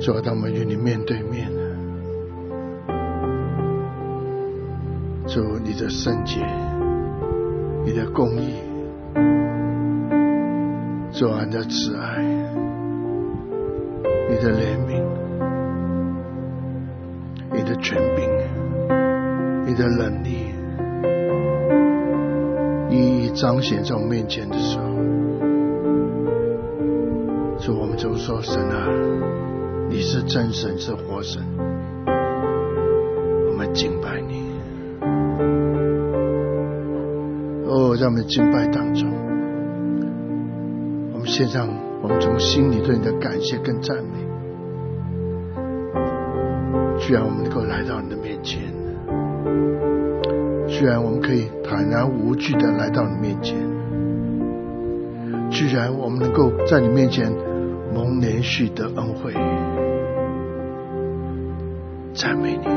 主啊，当我们与你面对面，主你的圣洁，你的公义，主啊你的慈爱，你的怜悯，你的权柄，你的能力一一彰显在我们面前的时候，主我们就说，神啊，你是真神，是活神，我们敬拜你。在我们的敬拜当中，我们献上我们从心里对你的感谢跟赞美。居然我们能够来到你的面前，居然我们可以坦然无惧的来到你面前，居然我们能够在你面前蒙连续的恩惠，赞美你，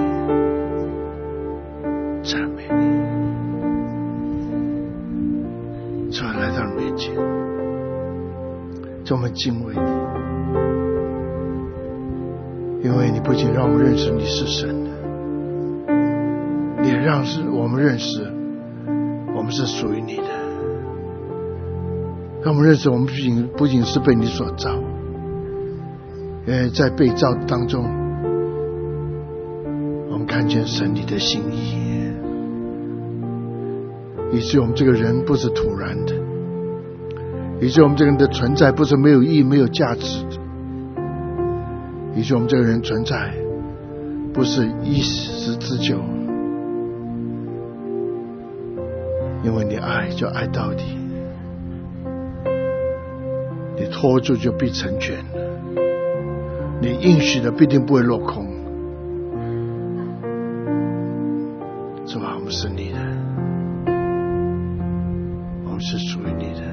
赞美你。主啊，来到你面前，主，我们敬畏你，因为你不仅让我们认识你是神，你也让我们认识我们是属于你的，让我们认识我们不仅是被你所造，因为在被造当中，我们看见神你的心意，以致我们这个人不是突然的，以致我们这个人的存在不是没有意义没有价值的，以致我们这个人存在不是一时之久，因为你爱就爱到底，你拖住就必成全，你应许的必定不会落空。主啊，我们是你的，我们是属于你的。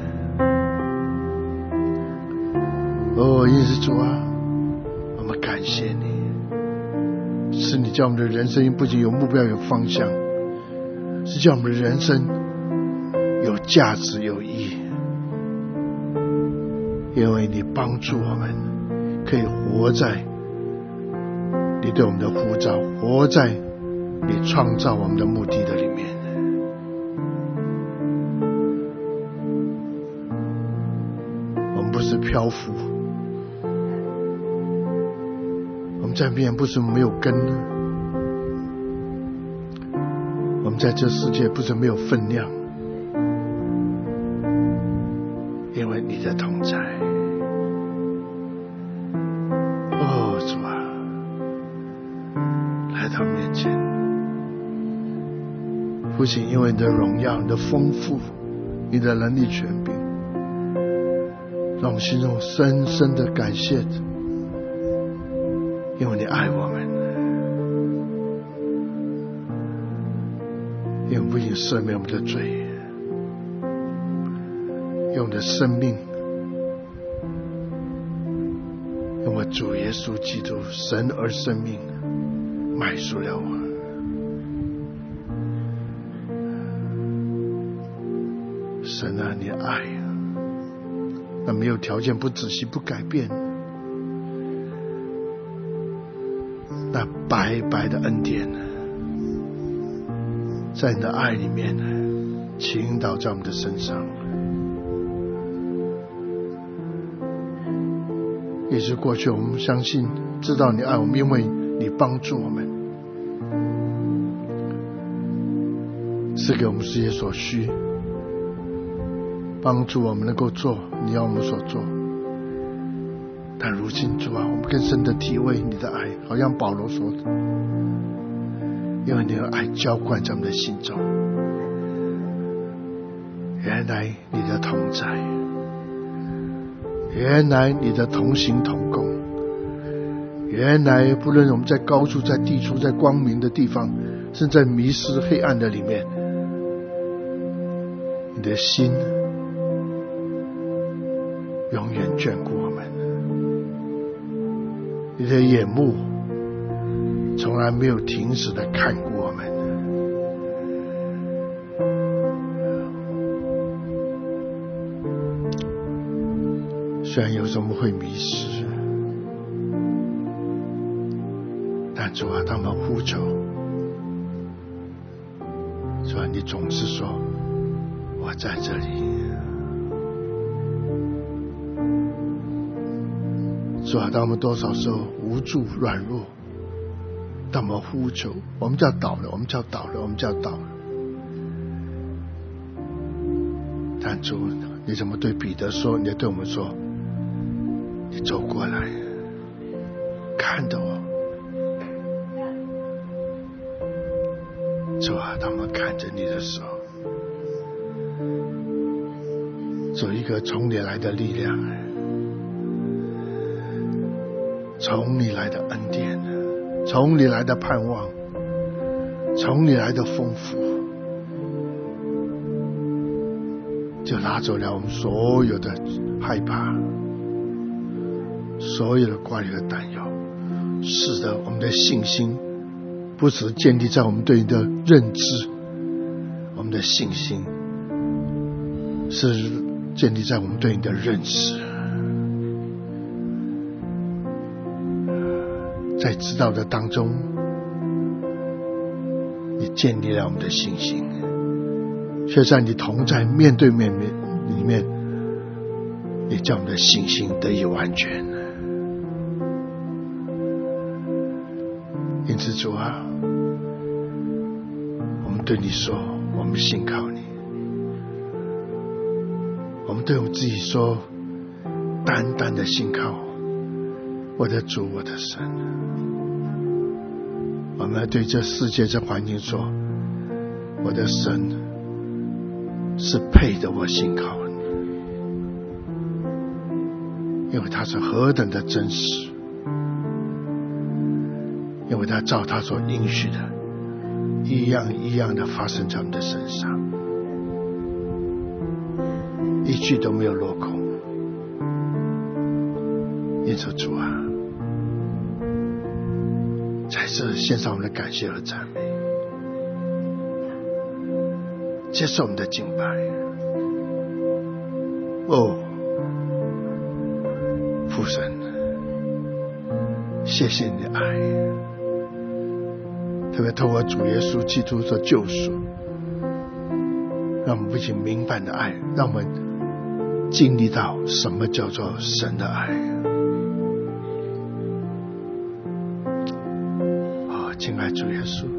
因此主啊，我们感谢你，是你叫我们的人生不仅有目标有方向，是叫我们的人生有价值有意义，因为你帮助我们可以活在你对我们的呼召，活在你创造我们的目的的里面。我们不是漂浮，我们在面不是没有根，我们在这世界不是没有分量，因为你的同在。主啊，来到面前，父亲，因为你的荣耀，你的丰富，你的能力权柄，让我们心中深深的感谢，因为你爱我们，因为不仅赦免我们的罪，用我们的生命，用我主耶稣基督神而生命买赎了我。神啊，你爱啊，那没有条件，不仔细，不改变，那白白的恩典，在你的爱里面倾倒在我们的身上，也是过去我们相信知道你爱我们，因为你帮助我们，赐给我们这些所需，帮助我们能够做你要我们所做。但如今主啊，我们更深的体会你的爱，好像保罗说的，因为你的爱浇灌在我们的心中，原来你的同在，原来你的同行同工，原来不论我们在高处在低处在光明的地方，甚至在迷失黑暗的里面，你的心永远眷顾我们，你的眼目从来没有停止的看顾我们。虽然有时候我们会迷失， 但主啊，他们呼求，主啊，你总是说我在这里。主啊，当我们多少时候无助软弱，当我们呼求，我们就要倒了，我们就要倒了，我们就要倒了。但主，你怎么对彼得说？你对我们说，你走过来，看着我。主啊，当我们看着你的时候，有一个从你来的力量，从你来的恩典，从你来的盼望，从你来的丰富，就拿走了我们所有的害怕，所有的挂虑和担忧，使得我们的信心不只建立在我们对你的认知，我们的信心是建立在我们对你的认识，在知道的当中，你建立了我们的信心，却在你同在面对面里面，你叫我们的信心得以完全。因此主啊，我们对你说，我们信靠你。我们对我们自己说，单单的信靠我的主，我的神。我们要对这世界这环境说，我的神是配得我信靠你，因为他是何等的真实，因为他照他所应许的一样一样的发生在我们的身上，一句都没有落空。因此主啊，在这献上我们的感谢和赞美，接受我们的敬拜。哦，父神，谢谢你的爱，特别透过主耶稣基督的救赎，让我们不仅明白的爱，让我们经历到什么叫做神的爱。敬爱主耶稣，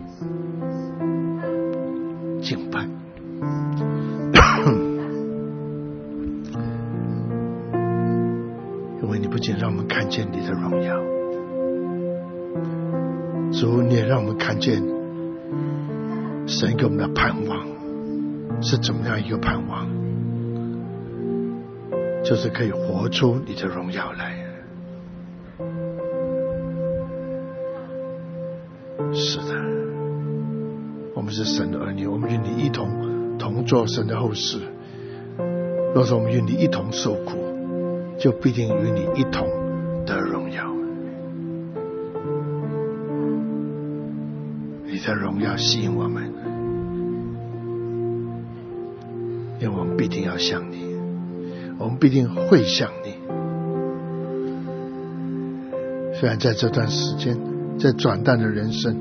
敬拜。因为你不仅让我们看见你的荣耀，主，你也让我们看见神给我们的盼望是怎么样一个盼望，就是可以活出你的荣耀来。是的，我们是神的儿女，我们与你一同做神的后事。若是我们与你一同受苦，就必定与你一同得荣耀。你的荣耀吸引我们，因为我们必定要像你，我们必定会像你。虽然在这段时间，在转淡的人生，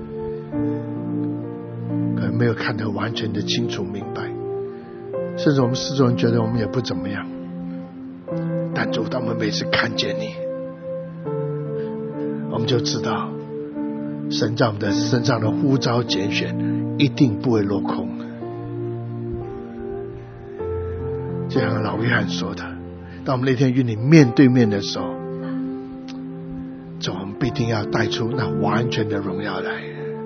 可能没有看得完全的清楚明白，甚至我们四周人觉得我们也不怎么样，但主，当我们每次看见你，我们就知道神在我们的身上的呼召拣选一定不会落空。就像老约翰说的，当我们那天与你面对面的时候，主，我们必定要带出那完全的荣耀来。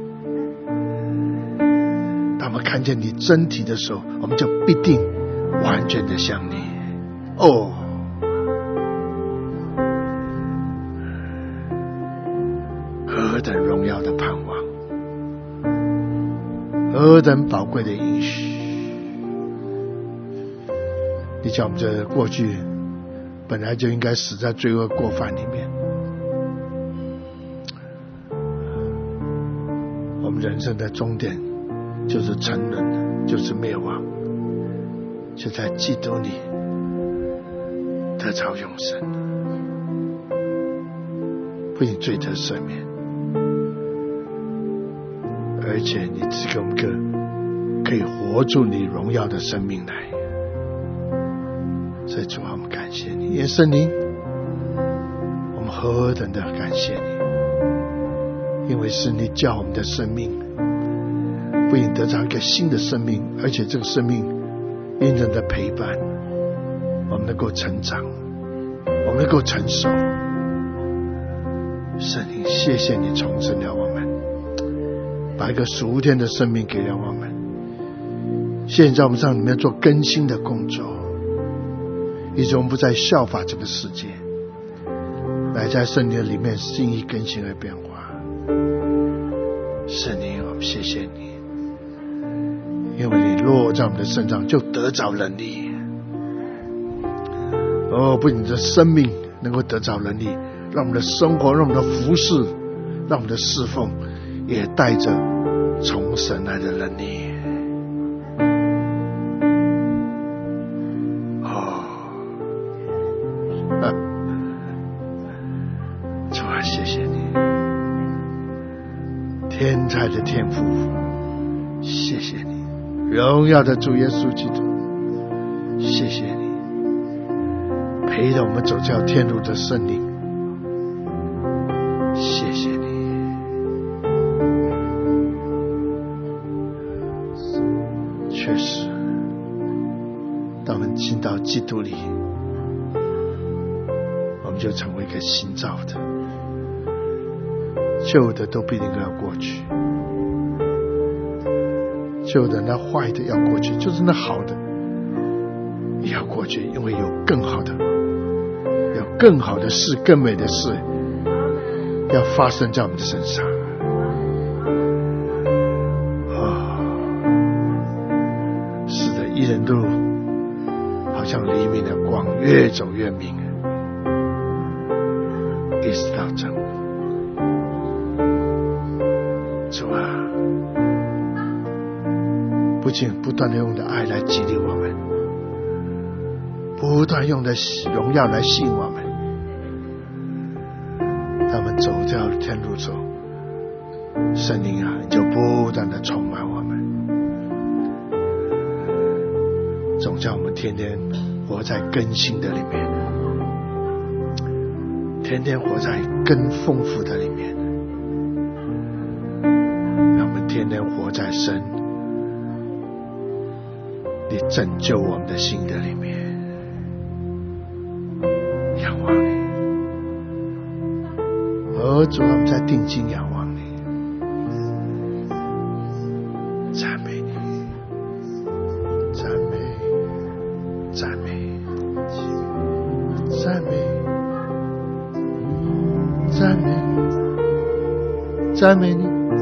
当我们看见你真体的时候，我们就必定完全的像你。哦，何等荣耀的盼望，何等宝贵的应许。你叫我们这过去本来就应该死在罪恶过犯里面，我们人生的终点就是沉沦，就是灭亡，就在基督里得着永生，不仅罪得赦免， 而且你赐给我们个可以活出你荣耀的生命来。所以主啊，我们感谢你，耶圣灵，我们何等的感谢你，因为是你叫我们的生命不仅得到一个新的生命，而且这个生命因着你的陪伴，我们能够成长，我们能够成熟。圣灵，谢谢你重生了我们，把一个属天的生命给了我们。现在我们在里面做更新的工作，以致我们不再效法这个世界，乃在圣灵里面心意更新而变化。圣灵，我们谢谢你，因为你落在我们的身上就得着能力。不仅这生命能够得着能力，让我们的生活，让我们的服侍，让我们的侍奉也带着从神来的能力。主啊，谢谢你，天才的天父，谢谢你，荣耀的主耶稣基督，谢谢你陪着我们走这条天路的圣灵，谢谢你。确实，当我们进到基督里，我们就成为一个新造的，旧的都必定要过去，旧的那坏的要过去，就是那好的也要过去，因为有更好的，有更好的事，更美的事要发生在我们的身上。是的，一人路好像黎明的光，越走越明，一直到正午。主啊，不仅不断的用的爱来激励我们，不断用的荣耀来吸引我们，当我们走这条天路走，圣灵啊，你就不断的充满我们，总叫我们天天活在更新的里面，天天活在更丰富的里面，让我们天天活在神你拯救我们的心的里面，仰望你。主啊，我们在定睛仰望你，赞美你，赞美，赞美，赞美，赞美，赞美你，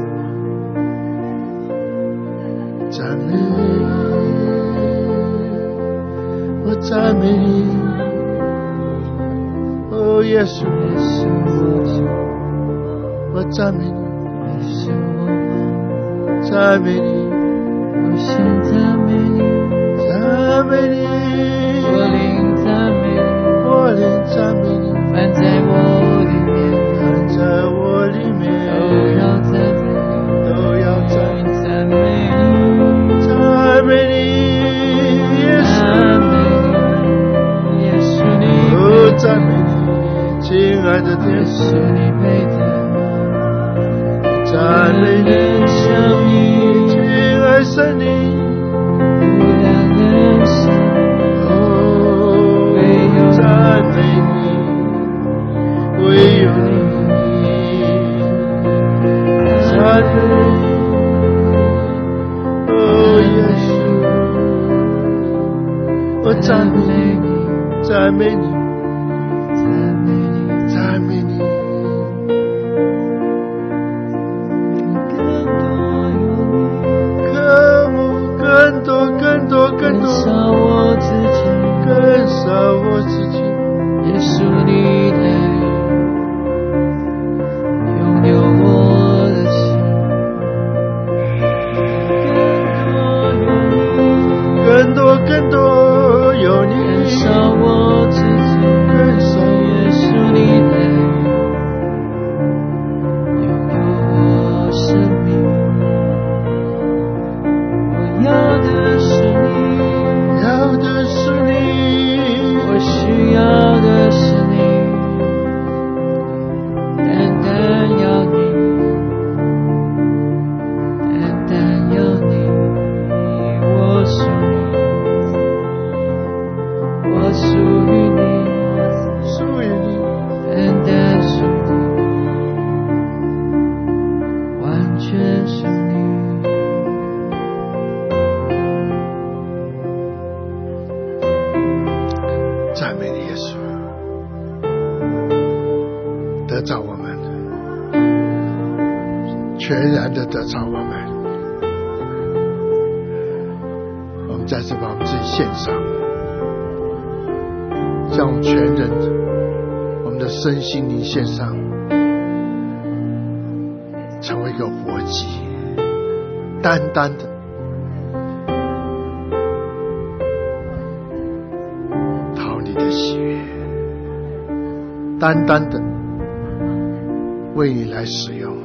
赞美，我赞美你，耶稣，我赞美你，赞美你，我先赞美你，赞美你，我灵赞美你，我灵赞美你，凡在我里面，凡在我里面，都要赞美你，都要赞美你，赞美你，耶稣，耶稣你，赞美你，亲爱的天父，你配得。赞美你，生命，亲爱圣灵，无量的神，唯有赞美你，唯有你，赞美你，耶稣，我赞美你，赞美你，赞美你，赞美你。更少我自己，更少我自己，耶稣你来拥有我的心， 全是你。 赞美你耶稣，得着我们，全然的得着我们。我们再次把我们自己献上，将我们全人，我们的身心灵献上，成为一个活祭，单单的讨你的喜悦，单单的为你来使用。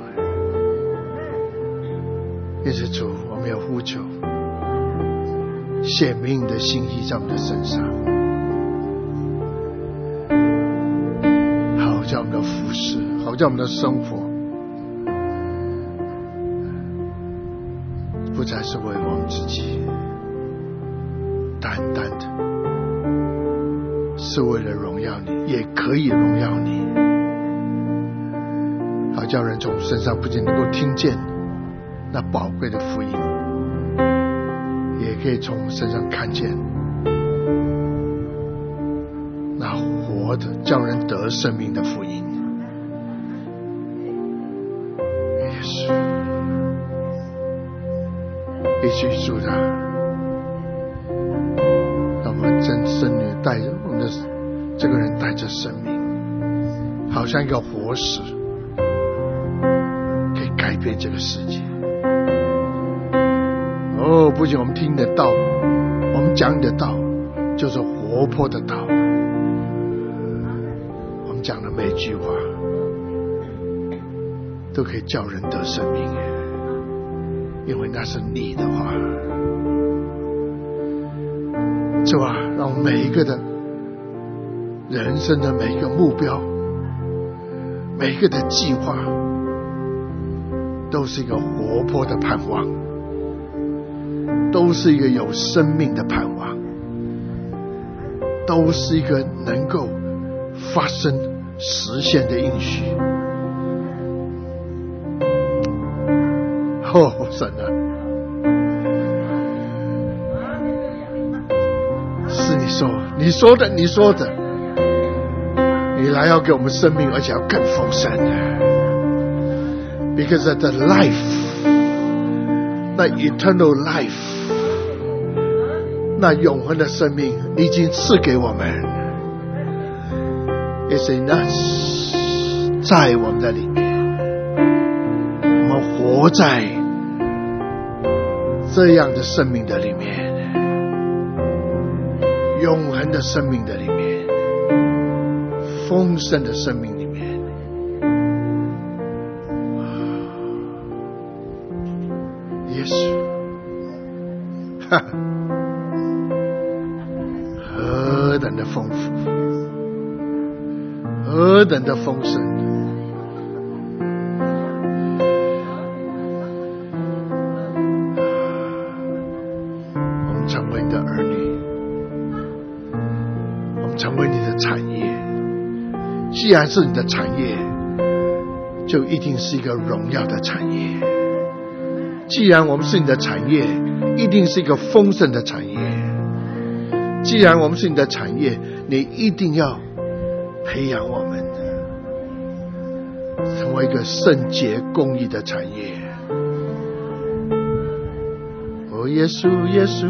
因此主，我们要呼求显明你的心意在我们的身上，好叫我们的服事，好叫我们的生活不再是为我们自己，单单的是为了荣耀你，也可以荣耀你，好叫人从身上不仅能够听见那宝贵的福音，也可以从我们身上看见那活的叫人得生命的福音。耶稣，一起主的，让我们真正的带着我们的这个人带着生命，好像一个活石，可以改变这个世界。哦，不仅我们听得到，我们讲的道就是活泼的道，我们讲的每句话都可以叫人得生命，因为那是你的话。主啊，让我们每一个的人生的每一个目标，每一个的计划，都是一个活泼的盼望，都是一个有生命的盼望，都是一个能够发生实现的应许。哦，神啊，是你说的，你来要给我们生命，而且要更丰盛。Because of the life, 那 eternal life， 那永恒的生命，你已经赐给我们。It's in us， 在我们的里面，我们活在这样的生命的里面，永恒的生命的里面，丰盛的生命里面。耶稣，何等的丰富，何等的丰盛。我们成为你的儿女，我们成为你的产业。既然是你的产业，就一定是一个荣耀的产业。既然我们是你的产业，一定是一个丰盛的产业。既然我们是你的产业，你一定要培养我们成为一个圣洁公义的产业。哦，耶稣，耶稣，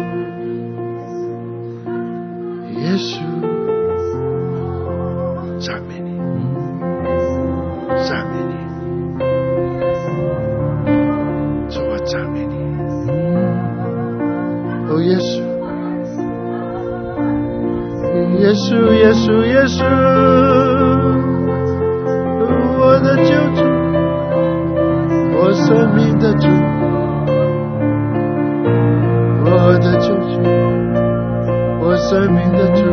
耶稣，赞美你，赞美你，主啊，赞美你。哦，耶稣，耶稣，耶稣，耶稣，我的救主，我生命的主，我的救主，我生命的主。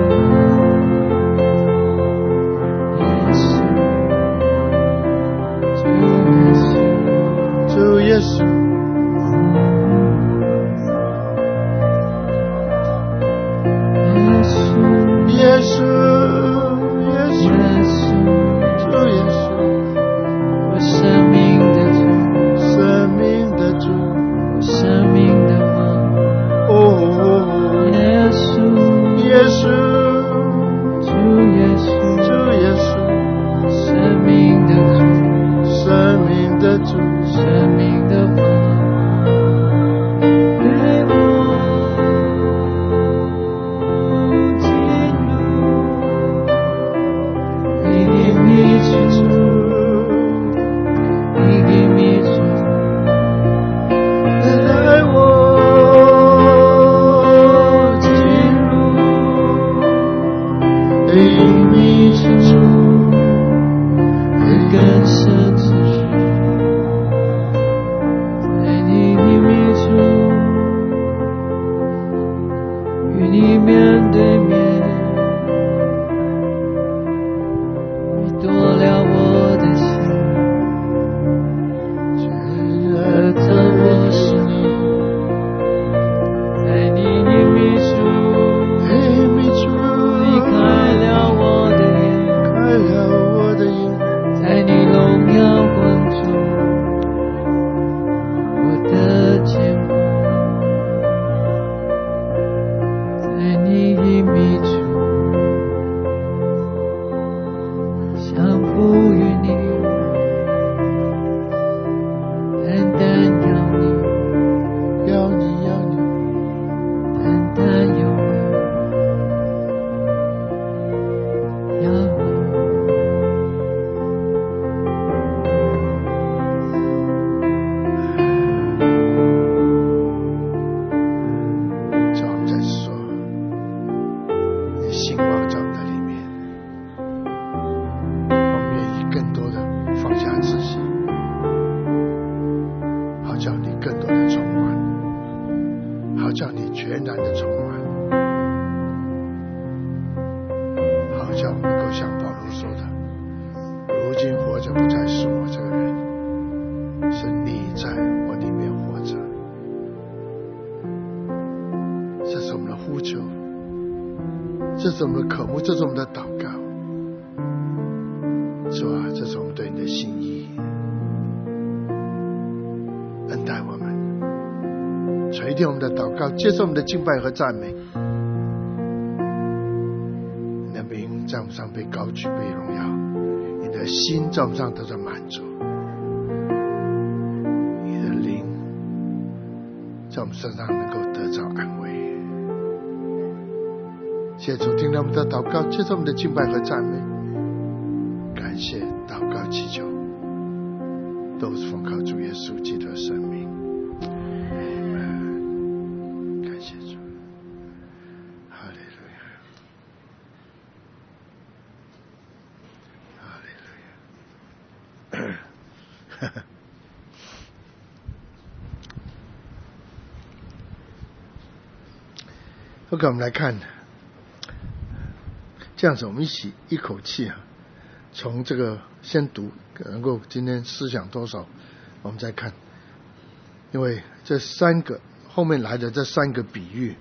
主耶稣，耶稣，耶稣，主耶稣， 我生命的主， 生叫你更多的充满，好叫你全然的充满，好叫我们能够像保罗说的，如今活着不再是我这个人，是你在我里面活着。这是我们的呼求，这是我们的渴慕，这是我们的祷告。主啊，这是我们对你的心意，恩待我们，垂听我们的祷告，接受我们的敬拜和赞美。你的名在我们上被高举，被荣耀，你的心在我们上得到满足，你的灵在我们身上能够得到安慰。谢主，听到我们的祷告，接受我们的敬拜和赞美，感谢祷告祈求，都是奉靠主耶稣基督的生命。感谢主，哈利路亚，哈利路亚。OK， 我们来看，这样子我们一口气从这个先读，能够今天思想多少我们再看，因为这三个后面来的这三个比喻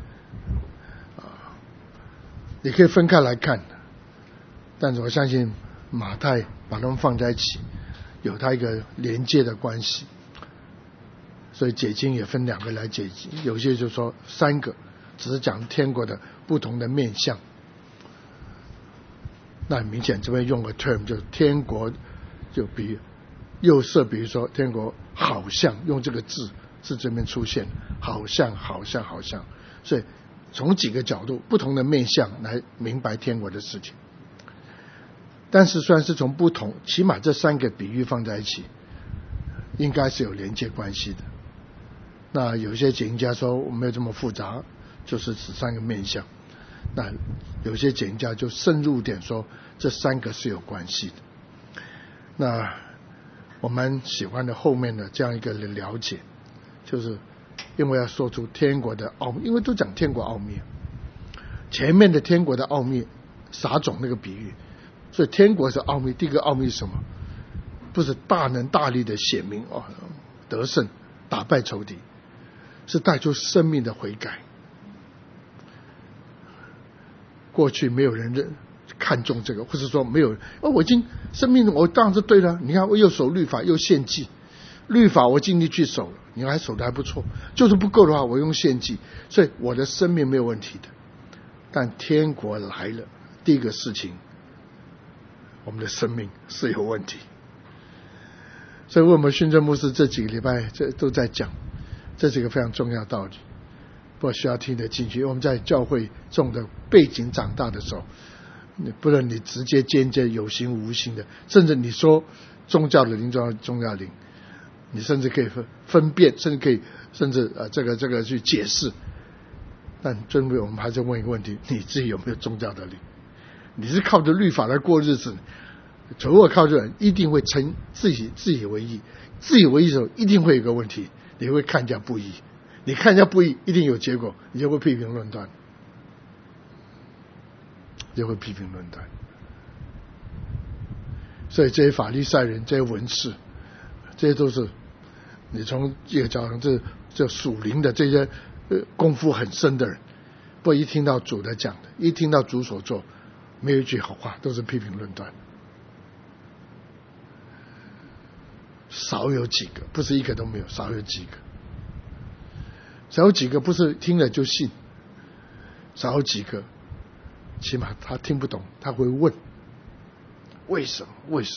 你可以分开来看，但是我相信马太把它们放在一起有它一个连接的关系，所以解经也分两个来解经，有些就说三个只是讲天国的不同的面向。那很明显这边用个 term 就天国，就比右侧比如说天国好像，用这个字是这边出现，好像好像好像，所以从几个角度不同的面向来明白天国的事情。但是虽然是从不同，起码这三个比喻放在一起应该是有连接关系的。那有些解经家说没有这么复杂，就是指三个面向。那有些解经家就深入点说这三个是有关系的。那我们喜欢的后面的这样一个了解，就是因为要说出天国的奥秘，因为都讲天国奥秘，前面的天国的奥秘撒种那个比喻，所以天国是奥秘。第一个奥秘是什么？不是大能大力的显明得胜打败仇敌，是带出生命的悔改。过去没有人看重这个，或是说没有我已经生命我当然是对了，你看我又守律法又献祭，律法我尽力去守了，你还守得还不错，就是不够的话我用献祭，所以我的生命没有问题的。但天国来了，第一个事情我们的生命是有问题。所以为我们训政牧师这几个礼拜这都在讲这几个非常重要的道理，不需要听得进去。因为我们在教会这种的背景长大的时候，不论你直接间接有形无形的，甚至你说宗教的灵宗教灵，你甚至可以分辨，甚至这个去解释。但尊贵我们还是问一个问题，你自己有没有宗教的灵？你是靠着律法来过日子，如果靠着一定会成自以为义，自以为义的时候一定会有个问题，你会看人家不义，你看人家不义一定有结果，你就会批评论断，所以这些法利赛人，这些文士，这些都是你从这个角度，这属灵的这些功夫很深的人，不一听到主的讲的，一听到主所做，没有一句好话，都是批评论断。少有几个，不是一个都没有，少有几个不是听了就信，少有几个起码他听不懂，他会问为什么。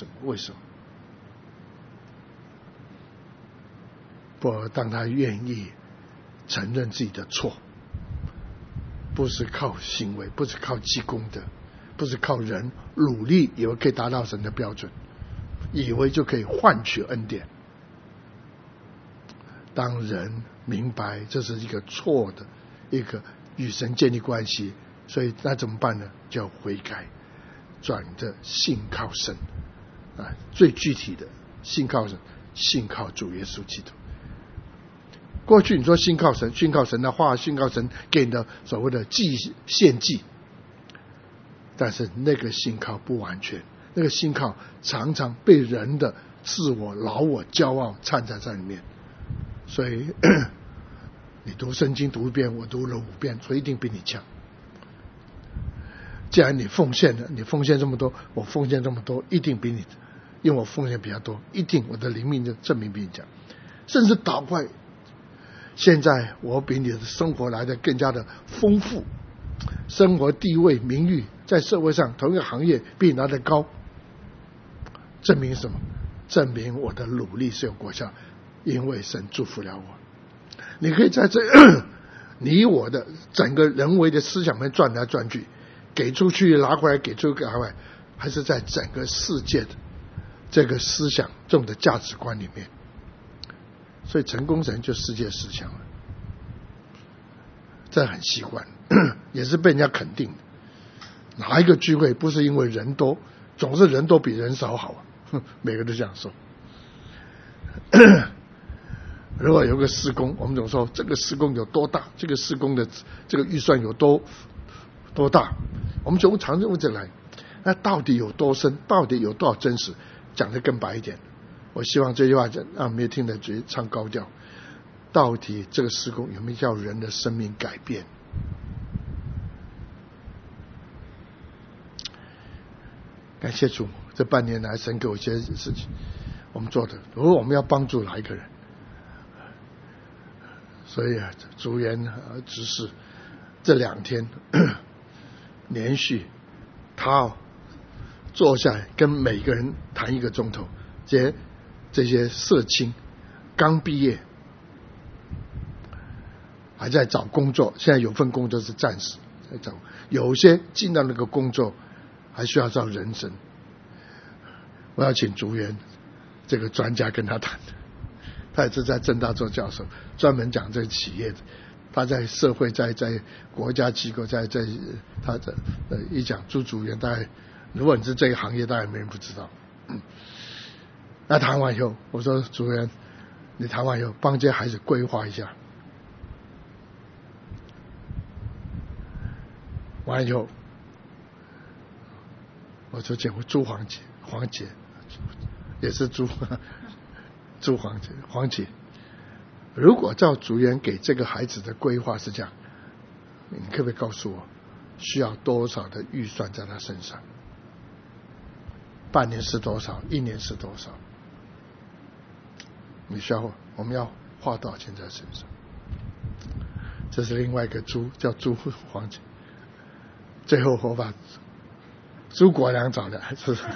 不，当他愿意承认自己的错，不是靠行为，不是靠积功德，不是靠人努力以为可以达到神的标准，以为就可以换取恩典。当人明白这是一个错的，一个与神建立关系，所以那怎么办呢？就要悔改，转着信靠神最具体的信靠神，信靠主耶稣基督， 过去你说信靠神，信靠神的话，信靠神给你的所谓的献祭，但是那个信靠不完全，那个信靠常常被人的自我、老我、骄傲掺杂在里面。所以你读圣经读1遍，我读了5遍，所以一定比你强。既然你奉献了，你奉献这么多，我奉献这么多，一定比你，因为我奉献比较多，一定我的灵命就证明比你强。甚至倒过来，现在我比你的生活来的更加的丰富，生活地位名誉在社会上同一个行业比你拿得高，证明什么？证明我的努力是有果效，因为神祝福了我。你可以在这你我的整个人为的思想里面转来转去，给出去拿回来，给出去拿回来，还是在整个世界的这个思想这种的价值观里面。所以成功人就世界思想了，这很习惯，也是被人家肯定的。哪一个聚会不是因为人多，总是人多比人少好啊，每个都这样说。如果有个施工，我们总说这个施工有多大，这个施工的这个预算有多大，我们从常用这来，那到底有多深，到底有多少真实，讲得更白一点。我希望这句话让没有听得觉唱高调，到底这个施工有没有叫人的生命改变？感谢主，这半年来神给我一些事情我们做的，如果我们要帮助哪一个人，所以主言指示这2天连续他坐下来跟每个人谈1个钟头，这些社青刚毕业还在找工作，现在有份工作是暂时在找，有些进到那个工作还需要找人生。我要请竹园这个专家跟他谈，他也是在政大做教授，专门讲这个企业的，他在社会在国家机构在他的一讲竹园，大概如果你是这个行业，大概没人不知道。那谈完以后，我说主任，你谈完以后帮这些孩子规划一下。完以后，我就见过朱黄姐也是朱黄姐。如果照主任给这个孩子的规划是这样，你可不可以告诉我需要多少的预算在他身上？半年是多少？1年是多少？我们要花多少钱在身上？这是另外一个朱，叫朱黄姐。最后我把朱国良找来，是不是？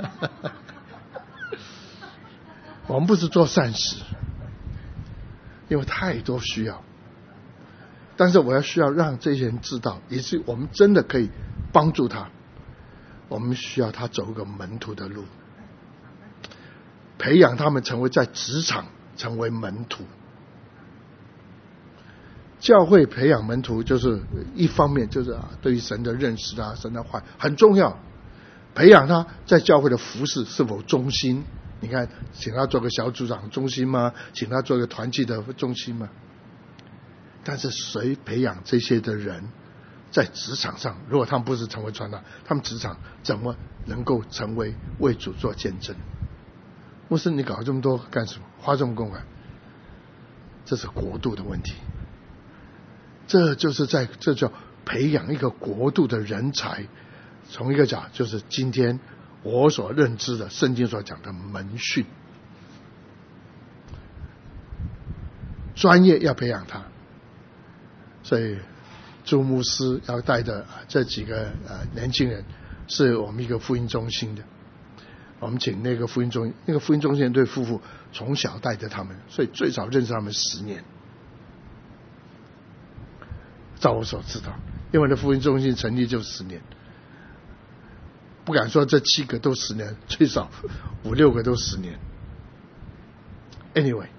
我们不是做善事，因为太多需要，但是我要需要让这些人知道，也是我们真的可以帮助他。我们需要他走一个门徒的路，培养他们成为在职场成为门徒。教会培养门徒就是一方面，就是对于神的认识神的话很重要，培养他在教会的服事是否忠心。你看，请他做个小组长忠心吗？请他做个团契的忠心吗？但是谁培养这些的人在职场上，如果他们不是成为传道，他们职场怎么能够成为为主做见证？牧师，你搞这么多干什么？花这么公款？这是国度的问题。这叫培养一个国度的人才。从一个讲，就是今天我所认知的圣经所讲的门训，专业要培养他。所以朱牧师要带的这几个年轻人，是我们一个福音中心的。我们请那个福音中心对夫妇从小带着他们，所以最少认识他们10年。照我所知道，因为那福音中心成立就10年，不敢说这7个都10年，最少5、6个都10年。Anyway，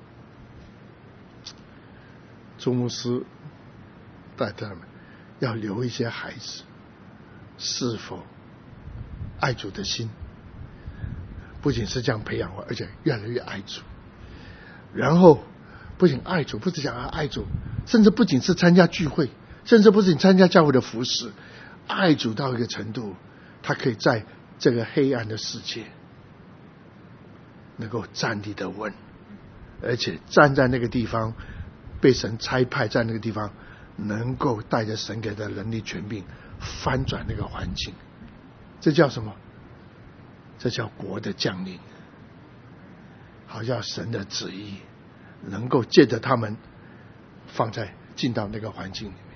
朱牧师带他们要留一些孩子，是否爱主的心，不仅是这样培养我，而且越来越爱主，然后不仅爱主，不是讲爱主，甚至不仅是参加聚会，甚至不仅参加教会的服事，爱主到一个程度，他可以在这个黑暗的世界能够站立得稳，而且站在那个地方，被神差派在那个地方，能够带着神给的能力权柄翻转那个环境。这叫什么？这叫国的降临，好像神的旨意能够借着他们进到那个环境里面。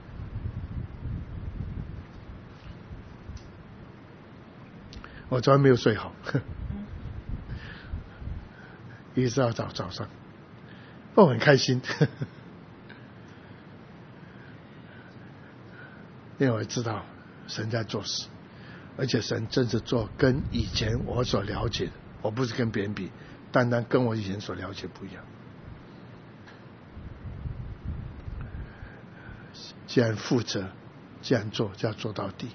我昨晚没有睡好，一直到早上，我很开心，因为我知道神在做事，而且神真是做跟以前我所了解的，我不是跟别人比，单单跟我以前所了解不一样。既然负责，既然做，就要做到底。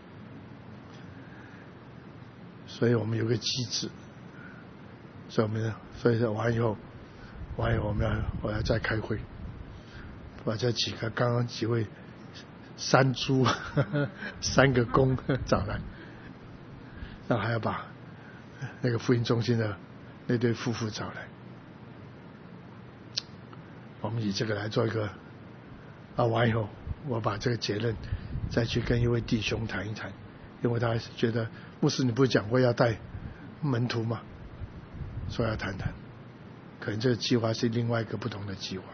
所以我们有个机制，所以完以后我要再开会，把这刚刚几位三猪3个公找来，然后还要把那个福音中心的那对夫妇找来，我们以这个来做一个完以后我把这个结论再去跟一位弟兄谈一谈，因为他觉得牧师你不是讲过要带门徒吗？说要谈谈，可能这个计划是另外一个不同的计划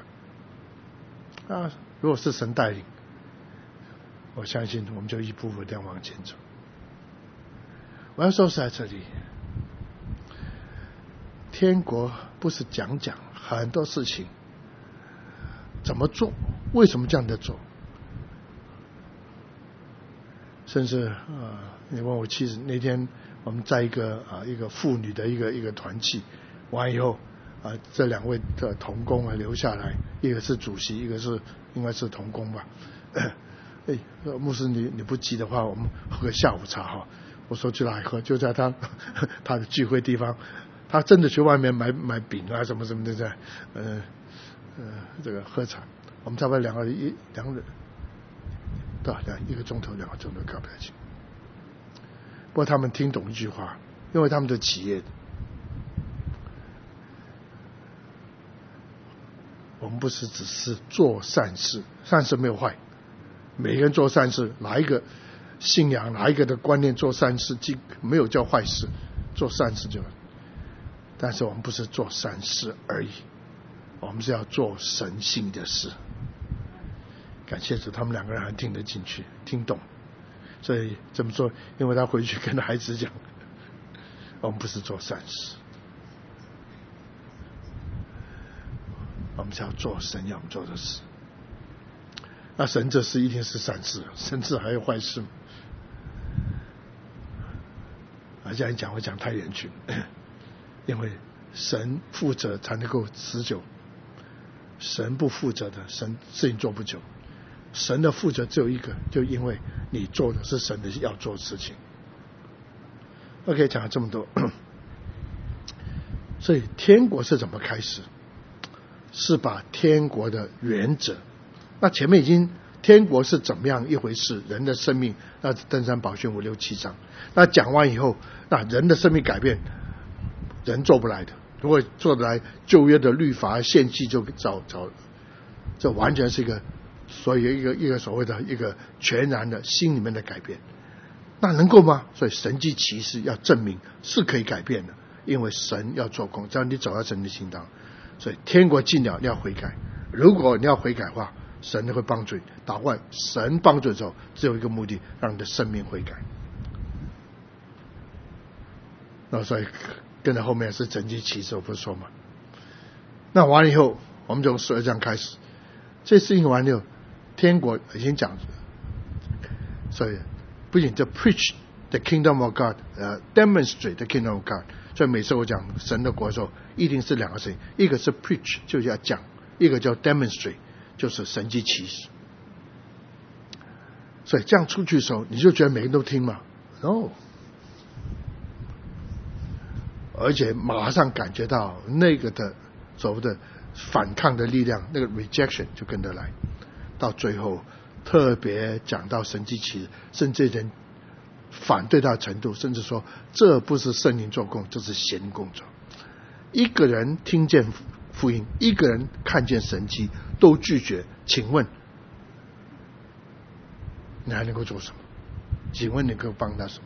如果是神带领，我相信我们就一步步这样往前走。我要说是在这里，天国不是讲很多事情怎么做，为什么这样的做，甚至你问我妻子，那天我们在一个妇女的一个团契完以后这2位的同工留下来，一个是主席，一个是应该是同工吧。牧师你不急的话，我们喝个下午茶哈。我说去哪里喝？就在他的聚会地方，他真的去外面买饼什么什么的在这个喝茶。我们差不多2个人到1个钟头2个钟头搞不下去。不过他们听懂一句话，因为他们的企业，我们不是只是做善事，善事没有坏，每个人做善事，哪一个信仰哪一个的观念做善事没有叫坏事，做善事就好。但是我们不是做善事而已，我们是要做神性的事。感谢主，他们2个人还听得进去，听懂。所以这么说，因为他回去跟孩子讲，我们不是做善事，我们是要做神要我们做的事。那神这事一定是善事，神这还有坏事吗？这样讲会讲太远去，因为神负责才能够持久，神不负责的，神事情做不久。神的负责只有一个，就因为你做的是神的要做的事情。OK， 讲了这么多，所以天国是怎么开始？是把天国的原则，那前面已经天国是怎么样一回事，人的生命，那登山宝训5、6、7章，那讲完以后，那人的生命改变，人做不来的，如果做得来，旧约的律法献祭就早，这完全是一个。所以一个所谓的一个全然的心里面的改变，那能够吗？所以神迹奇事要证明是可以改变的，因为神要做工，只要你走到神的心当，所以天国近了你要悔改，如果你要悔改的话，神会帮助你。祷告神帮助的时候，只有一个目的，让你的生命悔改。那所以跟着后面是神迹奇事，我不是说嘛。那完了以后，我们从12章开始，这事情完了。天国已经讲，所以不仅就 preach the kingdom of God，demonstrate the kingdom of God。所以每次我讲神的国的时候，一定是2个事情，一个是 preach 就是要讲，一个叫 demonstrate 就是神迹奇事。所以这样出去的时候，你就觉得每个人都听嘛 ？No， 而且马上感觉到那个的所谓的反抗的力量，那个 rejection 就跟着来，到最后特别讲到神迹奇事，甚至人反对到程度，甚至说这不是圣灵做工，这是邪灵工作。一个人听见福音，一个人看见神迹都拒绝，请问你还能够做什么？请问你能够帮他什么？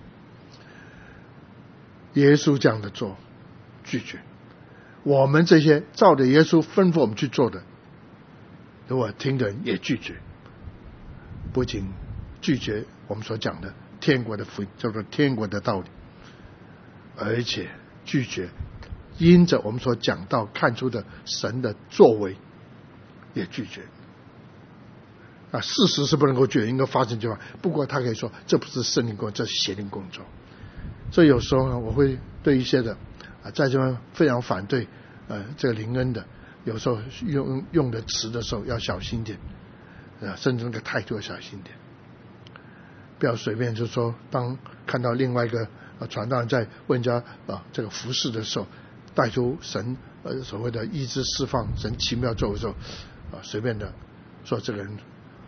耶稣这样的做，拒绝。我们这些照着耶稣吩咐我们去做的，如果听的人也拒绝，不仅拒绝我们所讲的天国的福音，叫做天国的道理，而且拒绝因着我们所讲到看出的神的作为，也拒绝。事实是不能够拒绝，应该发生就发。不过他可以说这不是圣灵工作，这是邪灵工作。所以有时候呢，我会对一些的在这边非常反对这个灵恩的，有时候用的词的时候要小心点，甚至那个态度要小心点，不要随便就说当看到另外一个传道人在问人家这个服事的时候，带出神所谓的医治释放神奇妙作为的时候，随便的说这个人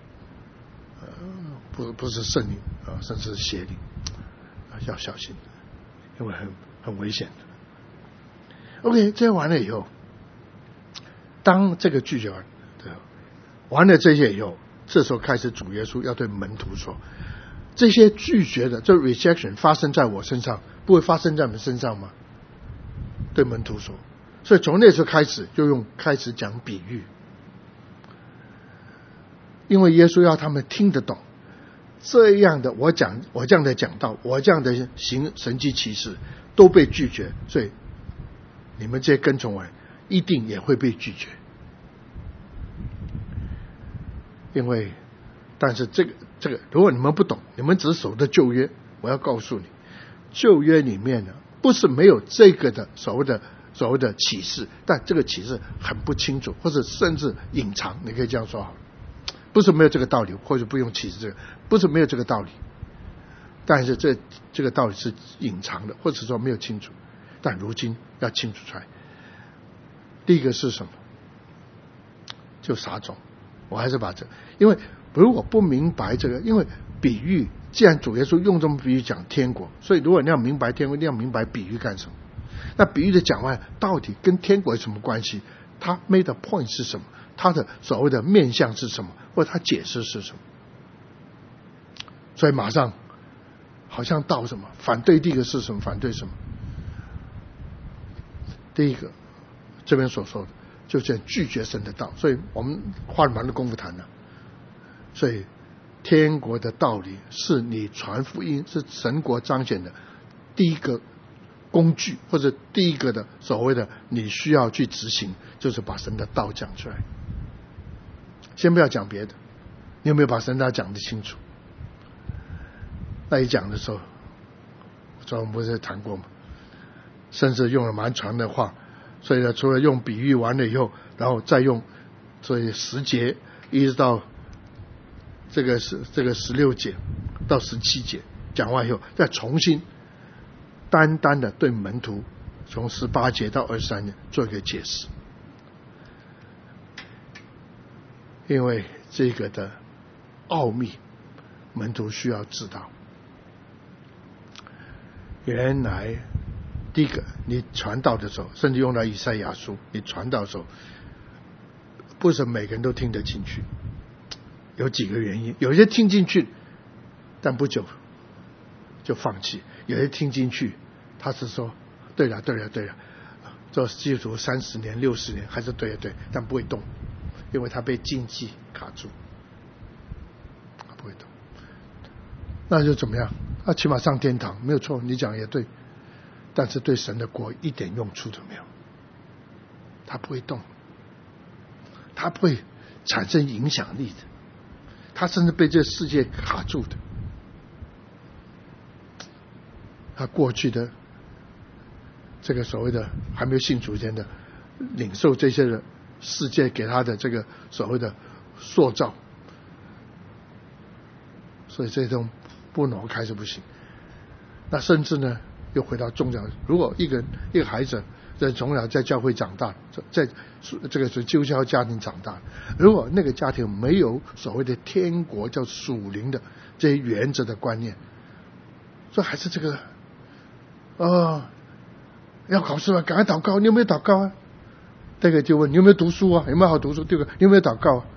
不是圣灵甚至是邪灵，要小心，因为很危险的。OK， 这完了以后，当这个拒绝完了这些以后，这时候开始主耶稣要对门徒说，这些拒绝的这 rejection 发生在我身上，不会发生在你们身上吗？对门徒说。所以从那时候开始就开始讲比喻，因为耶稣要他们听得懂这样的我这样的讲道，我这样的行神迹奇事都被拒绝，所以你们这些跟从我一定也会被拒绝。但是这个如果你们不懂，你们只守着旧约，我要告诉你，旧约里面呢不是没有这个的所谓的启示，但这个启示很不清楚，或者甚至隐藏，你可以这样说好了。不是没有这个道理，或者不用启示这个，不是没有这个道理，但是这个道理是隐藏的，或者说没有清楚，但如今要清楚出来。第一个是什么？就撒种。我还是把因为如果不明白这个，因为比喻，既然主耶稣用这么比喻讲天国，所以如果你要明白天国，你要明白比喻干什么？那比喻的讲完到底跟天国有什么关系？他 made the point 是什么？他的所谓的面向是什么？或者他解释是什么？所以马上好像到什么反对，第一个是什么？反对什么？第一个这边所说的就是拒绝神的道，所以我们花了蛮多功夫谈了。所以天国的道理是你传福音，是神国彰显的第一个工具，或者第一个的所谓的你需要去执行，就是把神的道讲出来。先不要讲别的，你有没有把神的道讲得清楚？那一讲的时候，昨天我们不是谈过吗？甚至用了蛮长的话，所以呢，除了用比喻完了以后，然后再用所以10节一直到这个16节到17节讲完以后，再重新单单的对门徒从18节到23节做一个解释。因为这个的奥秘门徒需要知道。原来第一个你传道的时候，甚至用到以赛亚书，你传道的时候不是每个人都听得进去，有几个原因。有些听进去但不久就放弃，有些听进去他是说对了做基督徒30年60年还是对，但不会动，因为他被禁忌卡住，他不会动。那就怎么样？他起码上天堂没有错，你讲也对，但是对神的国一点用处都没有。他不会动，他不会产生影响力的，他甚至被这个世界卡住的。他过去的这个所谓的还没有信主前的领受这些的世界给他的这个所谓的塑造，所以这种不挪开是不行。那甚至呢又回到宗教，如果一个孩子从小在教会长大，在这个是基督教家庭长大。如果那个家庭没有所谓的天国叫属灵的这些原则的观念，说还是这个要考试了，赶快祷告。你有没有祷告啊？第二个就问你有没有读书啊？有没有好读书？第二个你有没有祷告啊？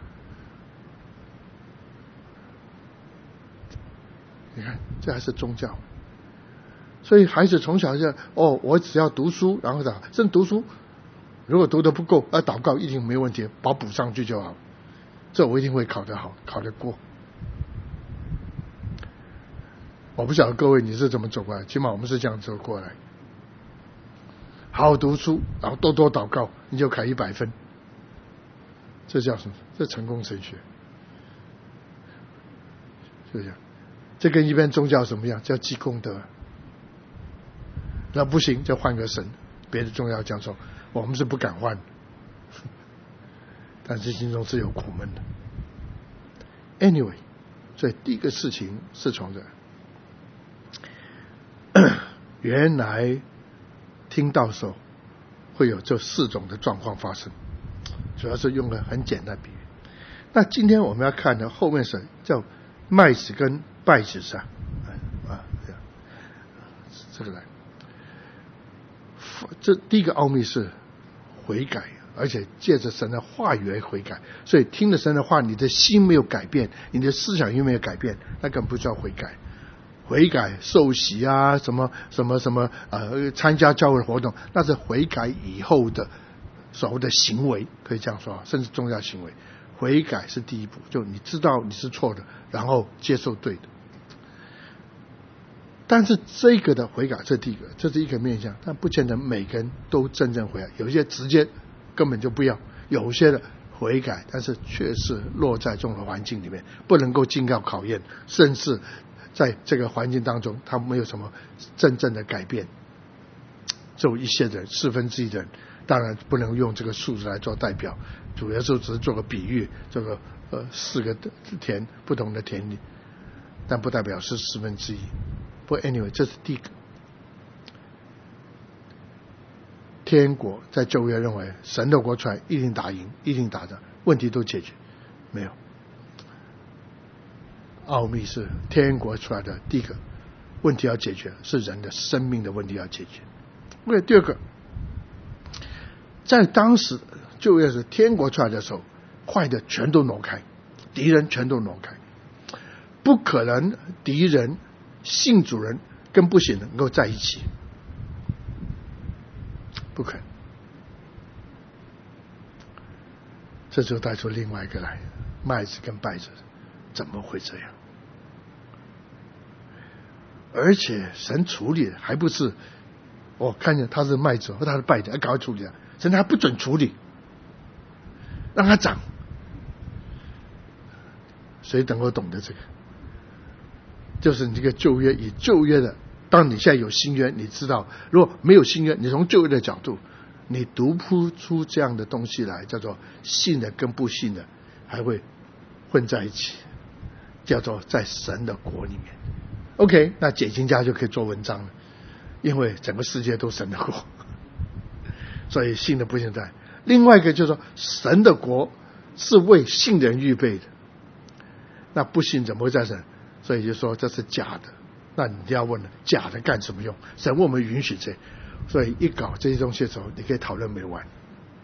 你看，这还是宗教。所以孩子从小就我只要读书，然后甚至读书，如果读得不够，祷告一定没问题，把补上去就好。这我一定会考得好，考得过。我不晓得各位你是怎么走过来，起码我们是这样走过来。好好读书，然后多多祷告，你就考100分。这叫什么？这成功神学，是不是？这跟一般宗教什么样？叫积功德。那不行就换个神。别的宗教讲说我们是不敢换，但是心中是有苦闷的。Anyway， 所以第一个事情是从这原来听到时候会有这4种的状况发生，主要是用了很简单的比喻。那今天我们要看的后面是叫麦子跟稗子上这个来。这第一个奥秘是悔改，而且借着神的话语来悔改。所以听了神的话，你的心没有改变，你的思想又没有改变，那更不叫悔改。悔改受洗啊，什么参加教会活动，那是悔改以后的所谓的行为，可以这样说，甚至重要行为。悔改是第一步，就你知道你是错的，然后接受对的。但是这个的悔改，这第一个，这是一个面向，但不见得每个人都真正悔改，有些直接根本就不要，有些的悔改，但是确实落在这种环境里面，不能够经过考验，甚至在这个环境当中，他没有什么真正的改变。只有一些人1/4的人，当然不能用这个数字来做代表，主要是只是做个比喻，这个4个田不同的田里，但不代表是1/4。不 anyway， 这是第一个。天国在旧约认为神的国出来一定打赢，一定打仗，问题都解决，没有。奥秘是天国出来的第一个问题要解决，是人的生命的问题要解决。为了第二个，在当时旧约是天国出来的时候，坏的全都挪开，敌人全都挪开，不可能敌人信主人跟不信人能够在一起，不可能。这就带出另外一个来，麦子跟稗子怎么会这样？而且神处理还不是我看见他是麦子和他是稗子，赶快处理，神还不准处理，让他长。谁能够懂得这个？就是你这个旧约，以旧约的，当你现在有新约，你知道，如果没有新约，你从旧约的角度，你读不出这样的东西来，叫做信的跟不信的还会混在一起，叫做在神的国里面。OK， 那解经家就可以做文章了，因为整个世界都神的国，所以信的不信在。另外一个就是说，神的国是为信的人预备的，那不信怎么会在神？所以就说这是假的。那你就要问了，假的干什么用？神为我们允许这，所以一搞这些东西的时候，你可以讨论没完。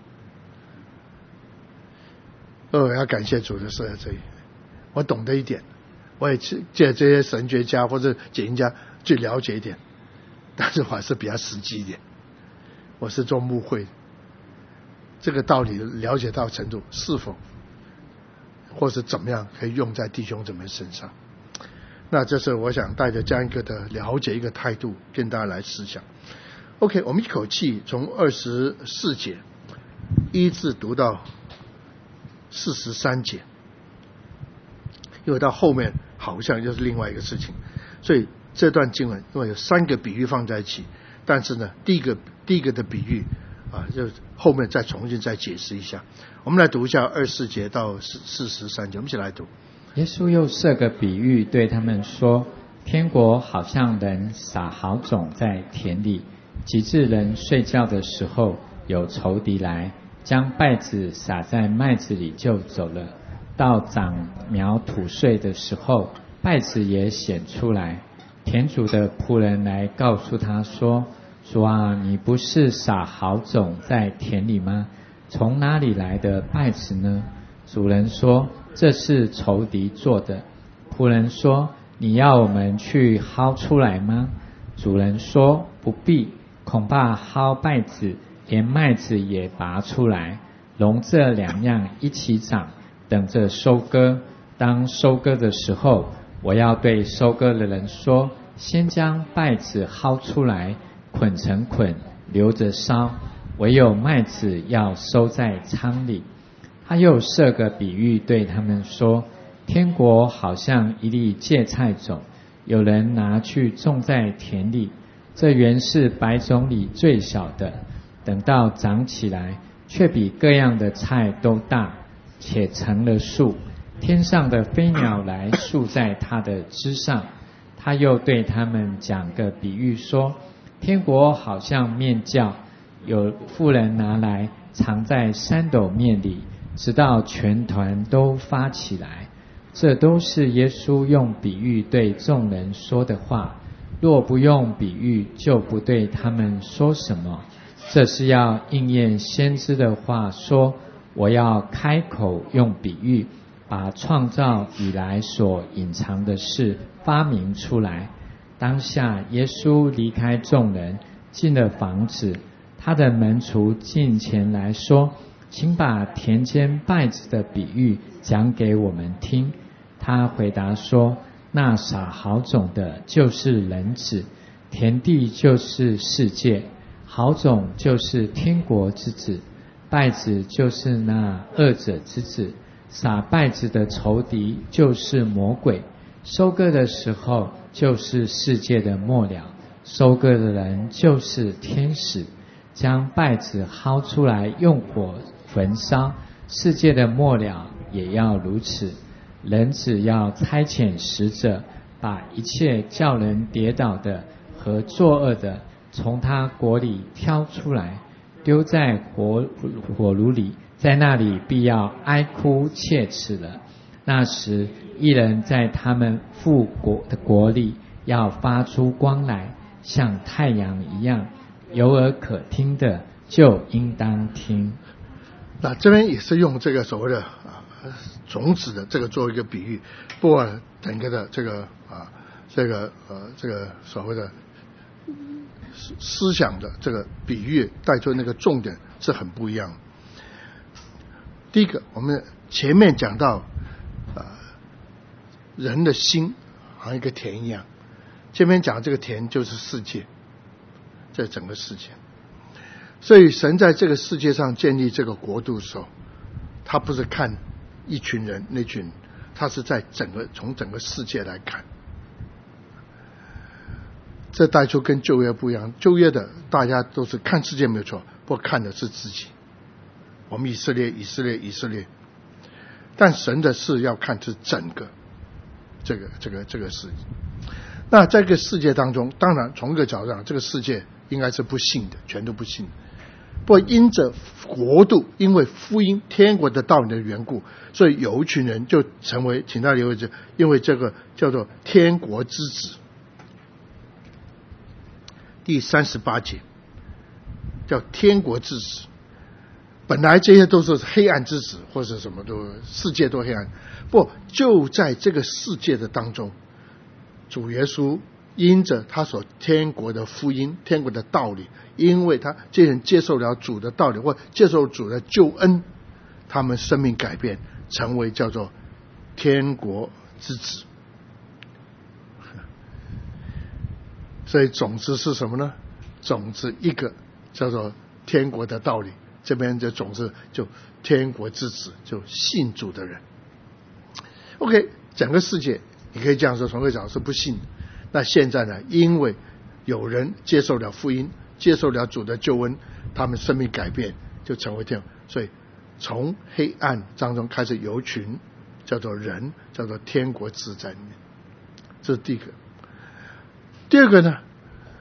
要感谢主的是在这里，我懂得一点，我也借这些神学家或者解经家去了解一点，但是我还是比较实际一点。我是做牧会，这个道理了解到程度是否或是怎么样可以用在弟兄姊妹身上。那这是我想带着这样一个的了解一个态度跟大家来思想。 OK， 我们一口气从24节一直读到43节，因为到后面好像又是另外一个事情，所以这段经文因为有3个比喻放在一起，但是呢第一个的比喻就后面再重新再解释一下。我们来读一下24节到43节，我们一起来读。 耶稣又设个比喻对他们说，天国好像人撒好种在田里， 及至人睡觉的时候，有仇敌来，将稗子撒在麦子里就走了。到长苗吐穗的时候，稗子也显出来。田主的仆人来告诉他说：主啊，你不是撒好种在田里吗？从哪里来的稗子呢？主人说：这是仇敌做的。仆人说：你要我们去薅出来吗？主人说：不必，恐怕薅稗子，连麦子也拔出来，容这两样一起长，等着收割。当收割的时候，我要对收割的人说：先将稗子薅出来，捆成捆，留着烧；唯有麦子要收在仓里。他又设个比喻对他们说：天国好像一粒芥菜种，有人拿去种在田里，这原是百种里最小的，等到长起来，却比各样的菜都大，且成了树，天上的飞鸟来宿在它的枝上。他又对他们讲个比喻说：天国好像面酵，有妇人拿来藏在3斗面里，直到全团都发起来。这都是耶稣用比喻对众人说的话，若不用比喻，就不对他们说什么。这是要应验先知的话说：我要开口用比喻，把创造以来所隐藏的事发明出来。当下耶稣离开众人，进了房子，他的门徒近前来说：请把田间稗子的比喻讲给我们听。他回答说：那撒好种的就是人子，田地就是世界，好种就是天国之子，稗子就是那恶者之子，撒稗子的仇敌就是魔鬼。收割的时候就是世界的末了，收割的人就是天使。将稗子薅出来用火焚烧，世界的末了也要如此。人子要差遣使者，把一切叫人跌倒的和作恶的从他国里挑出来，丢在火炉里，在那里必要哀哭切齿了。那时一人在他们父的国里要发出光来，像太阳一样。有耳可听的就应当听。 那这边也是用这个所谓的种子的这个做一个比喻，不过整个的这个所谓的思想的这个比喻带出那个重点是很不一样。第一个，我们前面讲到人的心好像一个田一样，这边讲这个田就是世界，这整个世界。所以神在这个世界上建立这个国度的时候，他不是看一群人那群，他是在从整个世界来看。这带出跟旧约不一样，旧约的大家都是看世界没有错，不过看的是自己。我们以色列，但神的事要看是整个这个世界。那在这个世界当中，当然从一个角度上，这个世界应该是不信的，全都不信的。不过因着国度，因为福音天国的道理的缘故，所以有一群人就成为，请大家留意，因为这个叫做天国之子。第38节叫天国之子。本来这些都是黑暗之子，或者什么都世界都黑暗，不，就在这个世界的当中，主耶稣因着他所天国的福音，天国的道理，因为他这些人接受了主的道理，或接受主的救恩，他们生命改变，成为叫做天国之子。所以种子是什么呢？种子一个叫做天国的道理，这边的种子就天国之子，就信主的人。OK， 整个世界你可以这样说，从这角度是不信的。那现在呢，因为有人接受了福音，接受了主的救恩，他们生命改变，就成为天。所以从黑暗当中开始有一群叫做人，叫做天国之子在里面。这是第一个。第二个呢，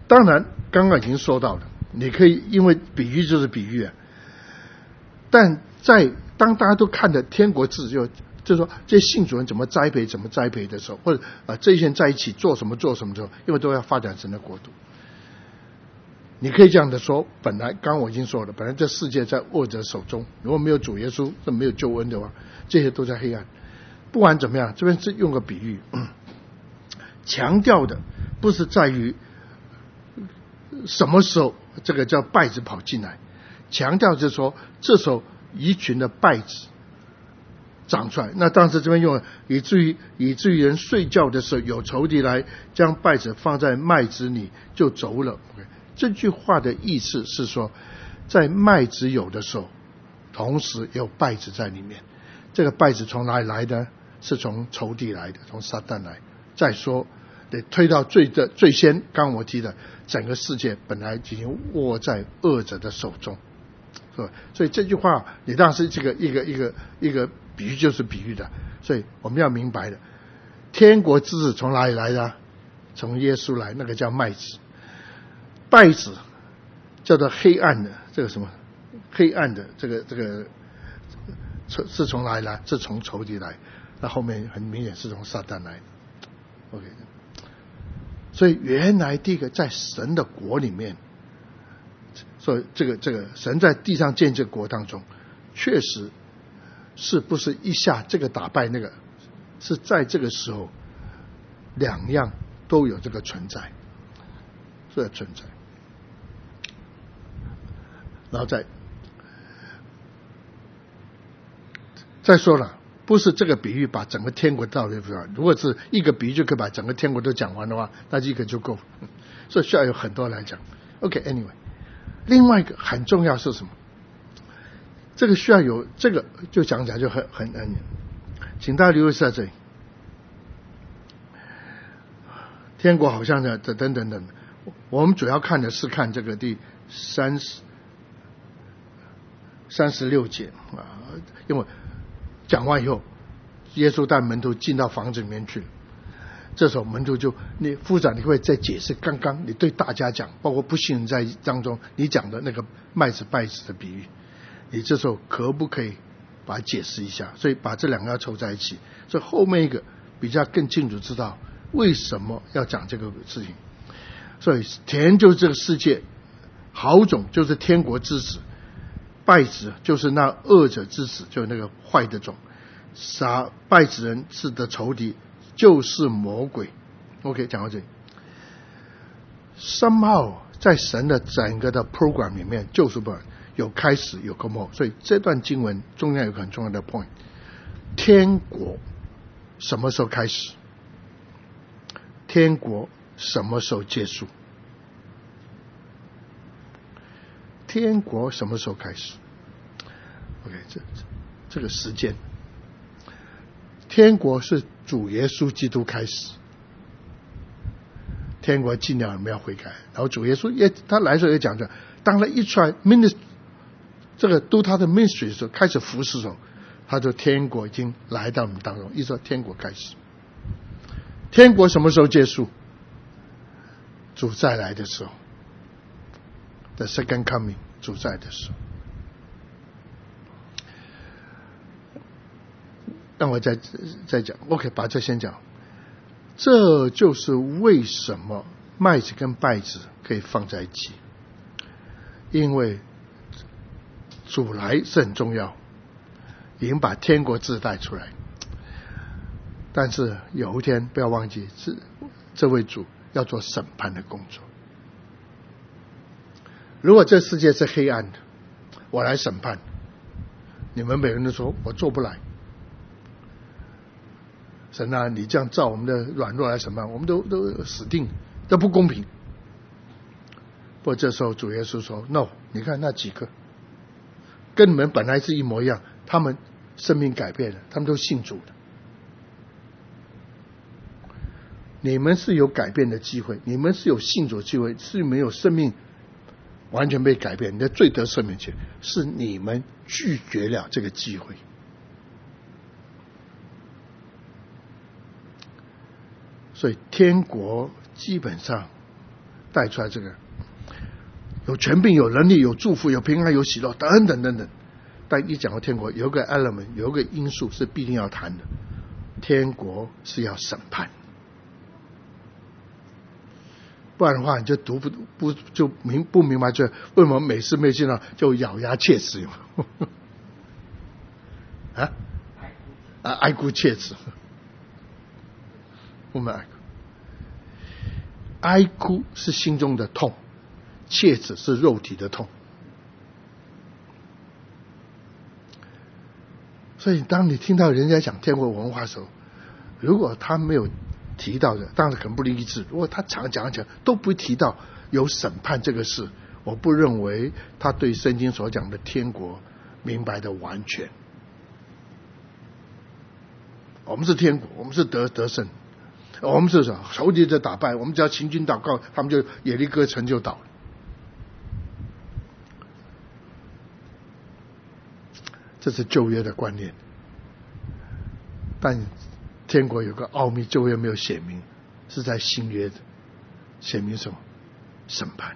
当然刚刚已经说到了，你可以因为比喻就是比喻啊，但当大家都看的天国志就是说这些信主人怎么栽培的时候，或者这些人在一起做什么的时候，因为都要发展神的国度。你可以这样的说，本来刚刚我已经说了，本来这世界在恶者手中，如果没有主耶稣，这没有救恩的话，这些都在黑暗。不管怎么样，这边是用个比喻，强调的不是在于什么时候这个叫稗子跑进来，强调就是说这时候一群的稗子长出来。那当时这边用了以至于人睡觉的时候有仇敌来将稗子放在麦子里就走了。这句话的意思是说，在麦子有的时候，同时也有稗子在里面。这个稗子从哪里来的？是从仇敌来的，从撒旦来。再说得推到最先，刚刚我提的，整个世界本来已经握在恶者的手中，是吧？所以这句话你当然是这个一个比喻，就是比喻的。所以我们要明白的，天国之子从哪里来的？从耶稣来，那个叫麦子。稗子叫做黑暗的，这个什么黑暗的这个是从哪里来？是从仇敌来。那后面很明显是从撒旦来的。OK， 所以原来第一个在神的国里面，所以这个神在地上建这个国当中，确实是不是一下这个打败那个，是在这个时候两样都有这个存在，这个存在。然后再说了，不是这个比喻把整个天国道理出来。如果是一个比喻就可以把整个天国都讲完的话，那一个就够了。所以需要有很多来讲。OK，anyway， 另外一个很重要是什么？这个需要有这个就讲起来就很，请大家留意在这里。天国好像的等等，我们主要看的是看这个第36节啊，因为讲完以后，耶稣带门徒进到房子里面去了。这时候门徒就你副长，你会再解释刚刚你对大家讲，包括不信人在当中你讲的那个麦子稗子的比喻，你这时候可不可以把它解释一下？所以把这两个要凑在一起，所以后面一个比较更清楚知道为什么要讲这个事情。所以田就是这个世界，好种就是天国之子，稗子就是那恶者之子，就是那个坏的种。杀稗子人是的仇敌，就是魔鬼。OK， 讲到这里。somehow 在神的整个的 program 里面，救赎本有开始有个末，所以这段经文中间有个很重要的 point： 天国什么时候开始？天国什么时候结束？天国什么时候开始 ？OK， 这个时间，天国是主耶稣基督开始，天国尽量没有悔改，然后主耶稣他来的时候也讲着，当他一出来 ministry 这个都他的 ministry 的时候，开始服侍的时候，他说天国已经来到我们当中，意思说天国开始。天国什么时候结束？主再来的时候 ，the second coming， 主再的时候。让我再讲 ，OK， 把这先讲。这就是为什么麦子跟稗子可以放在一起，因为主来是很重要，已经把天国字带出来。但是有一天不要忘记，这位主要做审判的工作。如果这世界是黑暗的，我来审判，你们每个人都说我做不来。神啊，你这样照我们的软弱来审判，我们都死定，这不公平。不过这时候主耶稣说 ：“No， 你看那几个跟你们本来是一模一样，他们生命改变了，他们都信主的。你们是有改变的机会，你们是有信主的机会，是没有生命完全被改变，你的罪得赦免权，是你们拒绝了这个机会。”所以天国基本上带出来这个有权柄、有能力、有祝福、有平安、有喜乐等等等等。但一讲到天国，有个 element， 有个因素是必定要谈的，天国是要审判，不然的话你就不明白，就为什么每次没见到就咬牙切齿哀哭切齿。我们哀哭是心中的痛，切齿是肉体的痛。所以当你听到人家讲天国文化的时候，如果他没有提到的，当然可能不一致，如果他常讲都不提到有审判这个事，我不认为他对圣经所讲的天国明白的完全。我们是天国，我们是得胜，我们是什么仇敌的打败，我们只要行军祷告，他们就耶利哥城就倒了。这是旧约的观念，但天国有个奥秘，旧约没有写明，是在新约的写明什么？审判。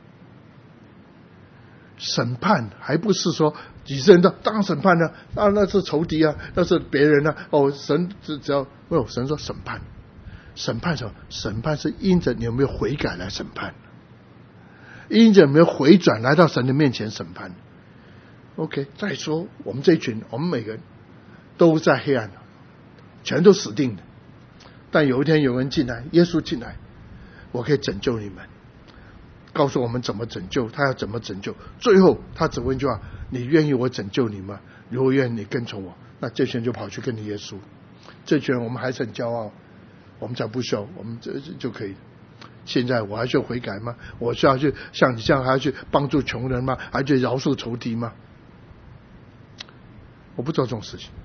审判还不是说几十人的当审判呢？那是仇敌啊，那是别人啊。神只要神说审判，审判什么？审判是因着你有没有悔改来审判，因着有没有回转来到神的面前审判。OK， 再说我们这一群，我们每个人都在黑暗，全都死定的。但有一天有人进来，耶稣进来，我可以拯救你们，告诉我们怎么拯救，他要怎么拯救。最后他只问一句话：你愿意我拯救你吗？如果愿意，你跟从我。那这群人就跑去跟着耶稣。这群人我们还是很骄傲，我们才不需要，我们就可以。现在我还需要悔改吗？我需要去像你这样还要去帮助穷人吗？还要去饶恕仇敌吗？我不做这种事情。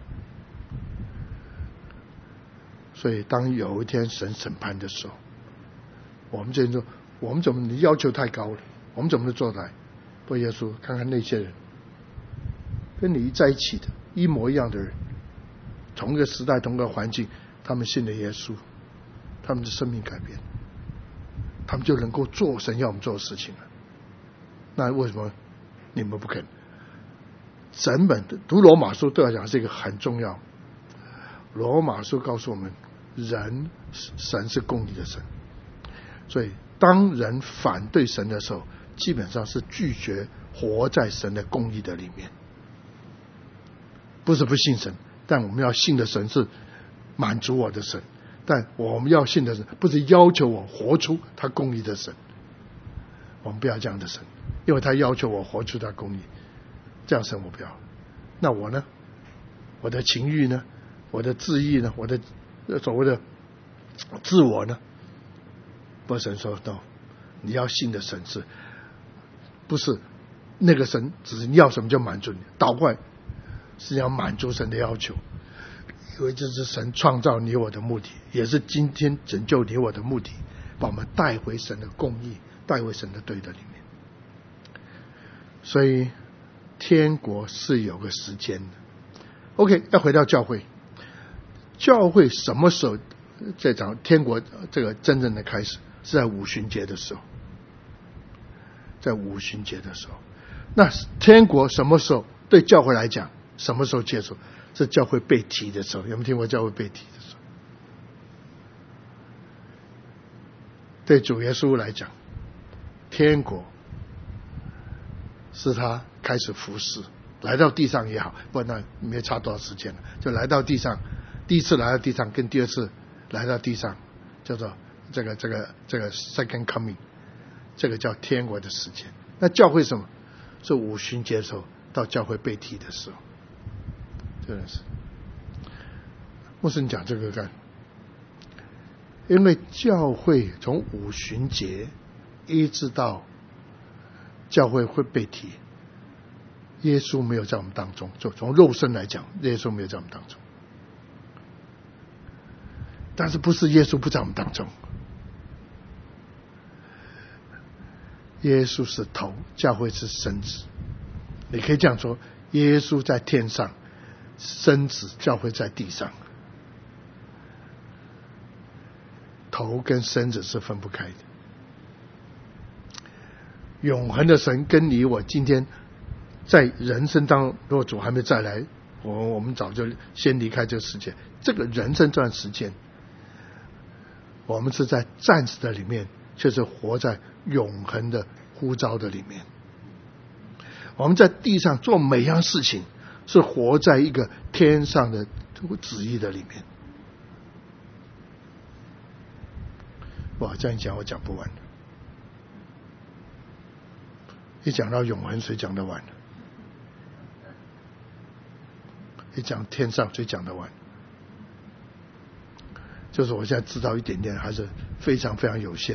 所以当有一天神审判的时候，我们这人说，我们怎么你要求太高了，我们怎么能做来？不，耶稣看看那些人跟你在一起的一模一样的人，同一个时代同一个环境，他们信了耶稣，他们的生命改变，他们就能够做神要我们做的事情了。那为什么你们不肯？整本读罗马书对我讲是一个很重要。罗马书告诉我们，神是公义的神，所以当人反对神的时候，基本上是拒绝活在神的公义的里面。不是不信神，但我们要信的神是满足我的神，但我们要信的神不是要求我活出他公义的神。我们不要这样的神，因为他要求我活出他公义，这样神我不要。那我呢？我的情欲呢？我的自意呢？我的所谓的自我呢？不，神说 no， 你要信的神是不是那个神只是你要什么就满足你，倒过来是要满足神的要求，因为这是神创造你我的目的，也是今天拯救你我的目的，把我们带回神的公义，带回神的对的里面。所以天国是有个时间的。 OK， 要回到教会，教会什么时候在讲天国这个真正的开始？是在五旬节的时候，在五旬节的时候。那天国什么时候对教会来讲什么时候接受？是教会被提的时候。有没有听过教会被提的时候？对主耶稣来讲，天国是他开始服侍，来到地上也好，不然那没差多少时间了，就来到地上。第一次来到地上跟第二次来到地上叫做这个 second coming， 这个叫天国的时间。那教会什么？是五旬节的时候到教会被提的时候。真的是牧师你讲这个干，因为教会从五旬节一直到教会会被提，耶稣没有在我们当中，就从肉身来讲，耶稣没有在我们当中。但是不是耶稣不在我们当中，耶稣是头，教会是身子。你可以这样说，耶稣在天上，身子教会在地上，头跟身子是分不开的。 永恒的神跟你我今天在人生当中，如果主还没再来，我们早就先离开这个世界。这个人生这段时间，我们是在暂时的里面，却是活在永恒的呼召的里面。我们在地上做每样事情，是活在一个天上的旨意的里面。哇，这样讲我讲不完。一讲到永恒，谁讲得完？一讲天上，谁讲得完？就是我现在知道一点点，还是非常非常有限。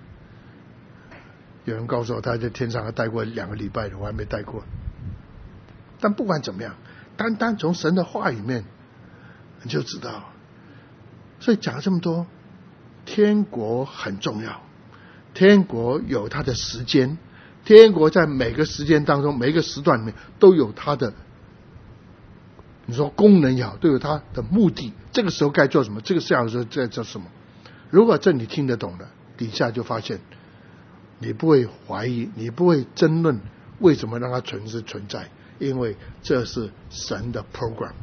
有人告诉我他在天上还待过2个礼拜的，我还没待过。但不管怎么样，单单从神的话里面你就知道。所以讲了这么多，天国很重要，天国有它的时间，天国在每个时间当中，每一个时段里面都有它的，你说功能也好，都有它的目的。这个时候该做什么，这个时候在做什么。如果这你听得懂了，底下就发现你不会怀疑，你不会争论为什么让它存在，因为这是神的 program，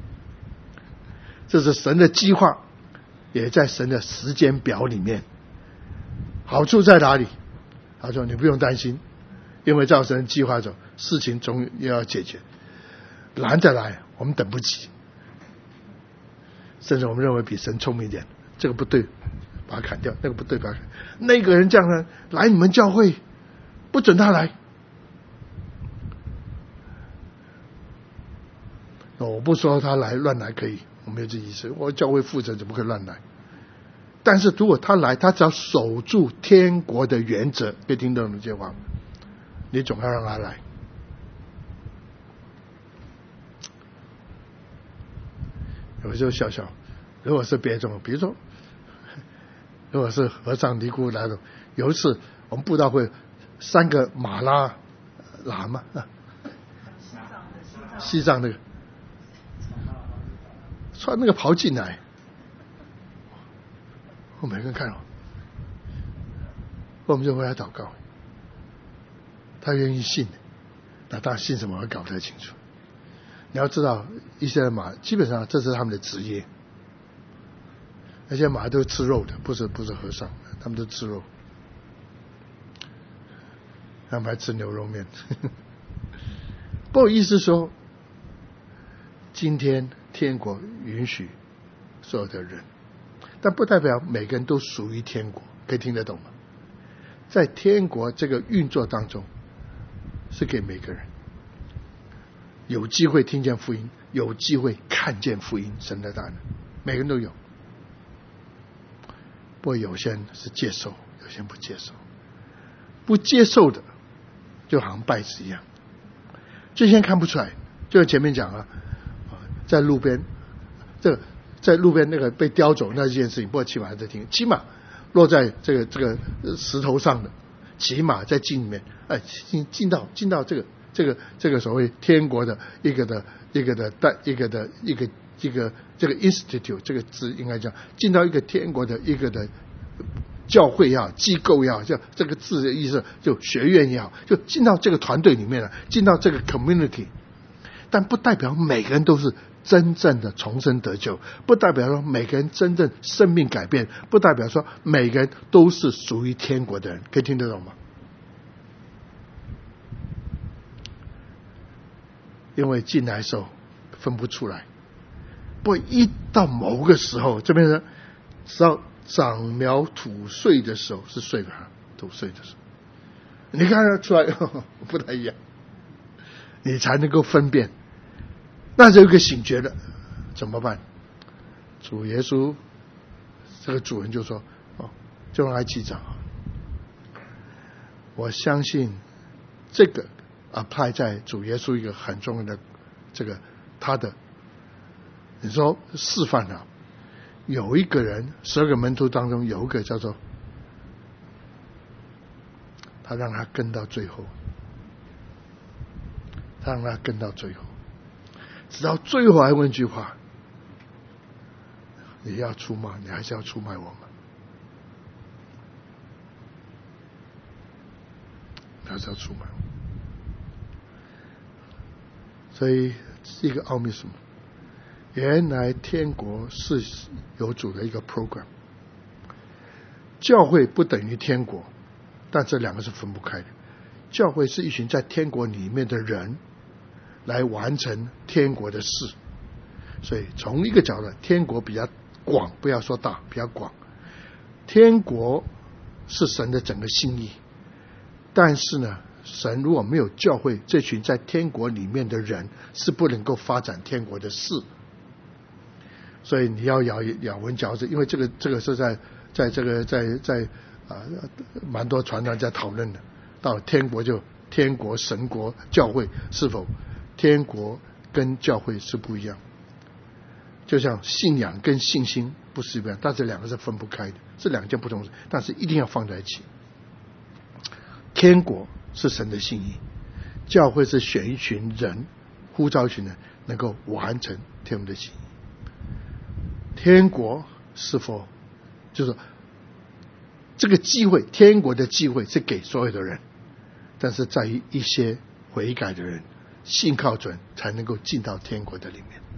这是神的计划，也在神的时间表里面。好处在哪里？他说你不用担心，因为照神的计划走，事情总要解决。难得来，我们等不及，甚至我们认为比神聪明一点，这个不对，把它砍掉，那个不对，把它砍掉。那个人这样来你们教会，不准他来。我不说他来乱来可以，我没有这意思，我教会负责怎么可以乱来？但是如果他来，他只要守住天国的原则，可以听懂这句话，你总要让他来。有时候笑笑，如果是别种，比如说，如果是和尚尼姑来了，有一次我们布道会3个马拉喇嘛西藏那个穿那个袍进来，我每个人看了，我们就为他祷告，他愿意信，那他信什么我搞不太清楚。你要知道，一些马基本上这是他们的职业，那些马都是吃肉的，不是和尚，他们都吃肉，他们还吃牛肉面。不好意思说，今天天国允许所有的人，但不代表每个人都属于天国，可以听得懂吗？在天国这个运作当中，是给每个人有机会听见福音，有机会看见福音，神的大能，每个人都有。不过有些人是接受，有些人不接受。不接受的，就好像拜子一样，这些看不出来。就像前面讲啊，在路边，在路边那个被叼走那件事情，不过骑马还在听，骑马落在这个石头上的，骑马在井里面，进到这个所谓天国的一个这个 institute 这个字应该讲进到一个天国的一个的教会也好，机构也好，叫这个字的意思就学院也好，就进到这个团队里面了，进到这个 community， 但不代表每个人都是真正的重生得救，不代表说每个人真正生命改变，不代表说每个人都是属于天国的人，可以听得懂吗？因为进来的时候分不出来，不过一到某个时候，这边人只要长苗吐穗的时候，是穗吧，吐穗的时候，你看得出来不太一样，你才能够分辨。那就有一个醒觉了，怎么办？主耶稣这个主人就说：“就让他记账。”我相信这个apply在主耶稣一个很重要的这个他的，你说示范啊，有一个人12个门徒当中有一个叫做他让他跟到最后，他让他跟到最后，直到最后还问一句话：你要出卖，你还是要出卖我们？ 还是要出门。所以一个奥秘是什么？原来天国是有主的一个 program， 教会不等于天国，但这两个是分不开的。教会是一群在天国里面的人来完成天国的事，所以从一个角度，天国比较广，不要说大，比较广。天国是神的整个心意，但是呢，神如果没有教会这群在天国里面的人，是不能够发展天国的事。所以你要咬文嚼字，因为这个是在蛮多传道在讨论的。到天国就天国、神国、教会，是否天国跟教会是不一样？就像信仰跟信心不是一样，但是两个是分不开的，是两件不同的，但是一定要放在一起。天国是神的心意，教会是选一群人，呼召一群人能够完成天父的心意。天国是否就是这个机会，天国的机会是给所有的人，但是在于一些悔改的人，信靠主才能够进到天国的里面。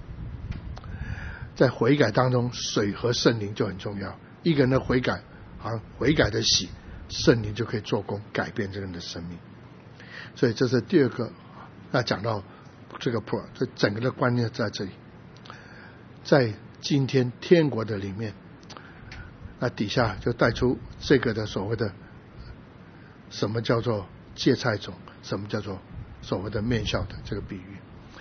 在悔改当中，水和圣灵就很重要。一个人的悔改，悔改的喜，圣灵就可以做工改变这个人的生命。所以这是第二个要讲到这个 pro， 这整个的观念在这里。在今天天国的里面，那底下就带出这个的所谓的什么叫做芥菜种，什么叫做所谓的面笑的这个比喻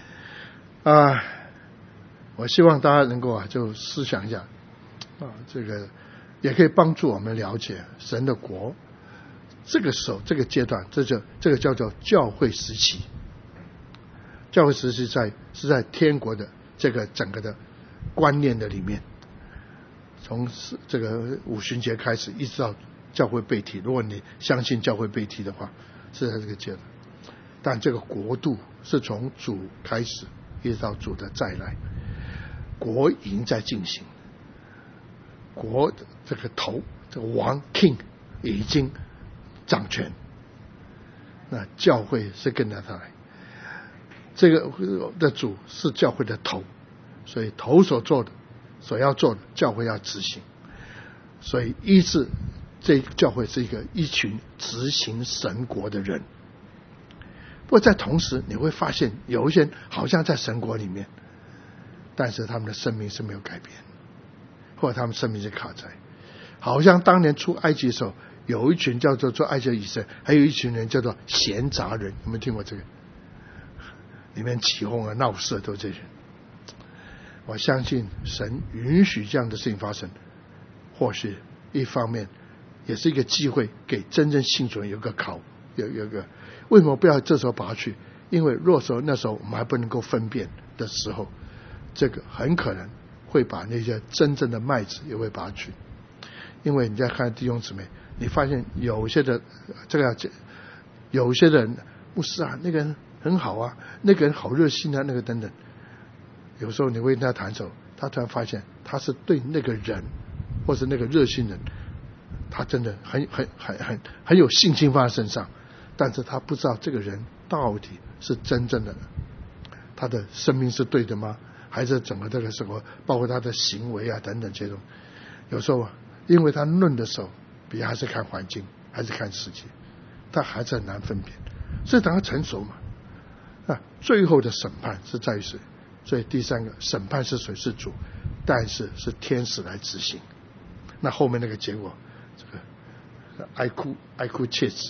我希望大家能够就思想一下这个也可以帮助我们了解神的国。这个时候这个阶段，这个叫做教会时期。教会时期是在天国的这个整个的观念的里面，从这个五旬节开始，一直到教会被提。如果你相信教会被提的话，是在这个阶段。但这个国度是从主开始，一直到主的再来，国已经在进行，国的这个头，这个王 King 已经掌权，那教会是跟着他来。这个的主是教会的头，所以头所做的，所要做的，教会要执行。所以医治这教会是一群执行神国的人。不过在同时你会发现，有一些人好像在神国里面，但是他们的生命是没有改变，或者他们生命是卡在，好像当年出埃及的时候，有一群叫做做埃及的以色列，还有一群人叫做闲杂人。有没有听过这个？里面起哄闹事都这些。我相信神允许这样的事情发生，或许一方面也是一个机会，给真正信主人有个考，有个为什么不要这时候拔去？因为若说那时候我们还不能够分辨的时候，这个很可能会把那些真正的麦子也会拔去。因为你在看弟兄姊妹，你发现有些的有些人牧师那个人很好那个人好热心那个等等。有时候你会跟他谈的时候，他突然发现他是对那个人或是那个热心人，他真的很有信心放在身上，但是他不知道这个人到底是真正的，他的生命是对的吗？还是整个这个生活，包括他的行为等等这种，有时候因为他论的时候，比还是看环境，还是看世界，他还是很难分辨。所以等他成熟嘛，最后的审判是在于谁？所以第三个审判是谁？是主，但是是天使来执行。那后面那个结果，这个爱哭切齿，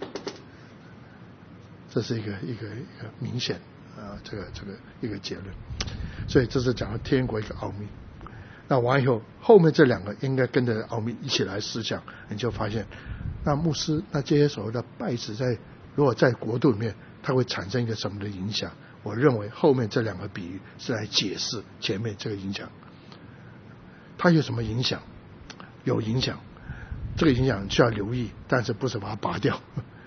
这是一个明显这个一个结论。所以这是讲到天国一个奥秘。那完以后，后面这两个应该跟着奥秘一起来思想，你就发现，那牧师，那这些所谓的拜子如果在国度里面，它会产生一个什么的影响？我认为后面这两个比喻是来解释前面这个影响。它有什么影响？有影响，这个影响需要留意，但是不是把它拔掉。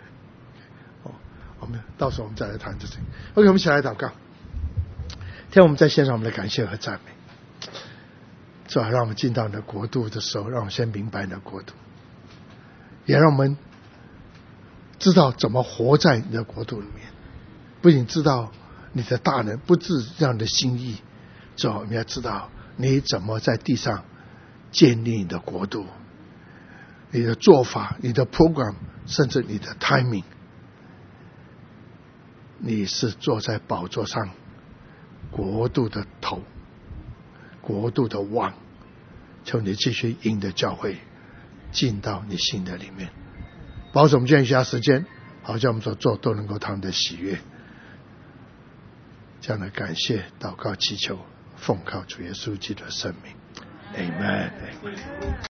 我们到时候我们再来谈这些。OK， 我们一起来祷告。天，我们在献上我们的感谢和赞美。主啊，让我们进到你的国度的时候，让我们先明白你的国度，也让我们知道怎么活在你的国度里面，不仅知道你的大能，不知这样的心意，之后你要知道你怎么在地上建立你的国度，你的做法，你的 program， 甚至你的 timing。你是坐在宝座上，国度的头，国度的王，求你继续引的教会进到你心的里面，保守我们这样一下时间，好像我们所做都能够他们的喜悦。这样的感谢祷告祈求，奉靠主耶稣基督的圣名 Amen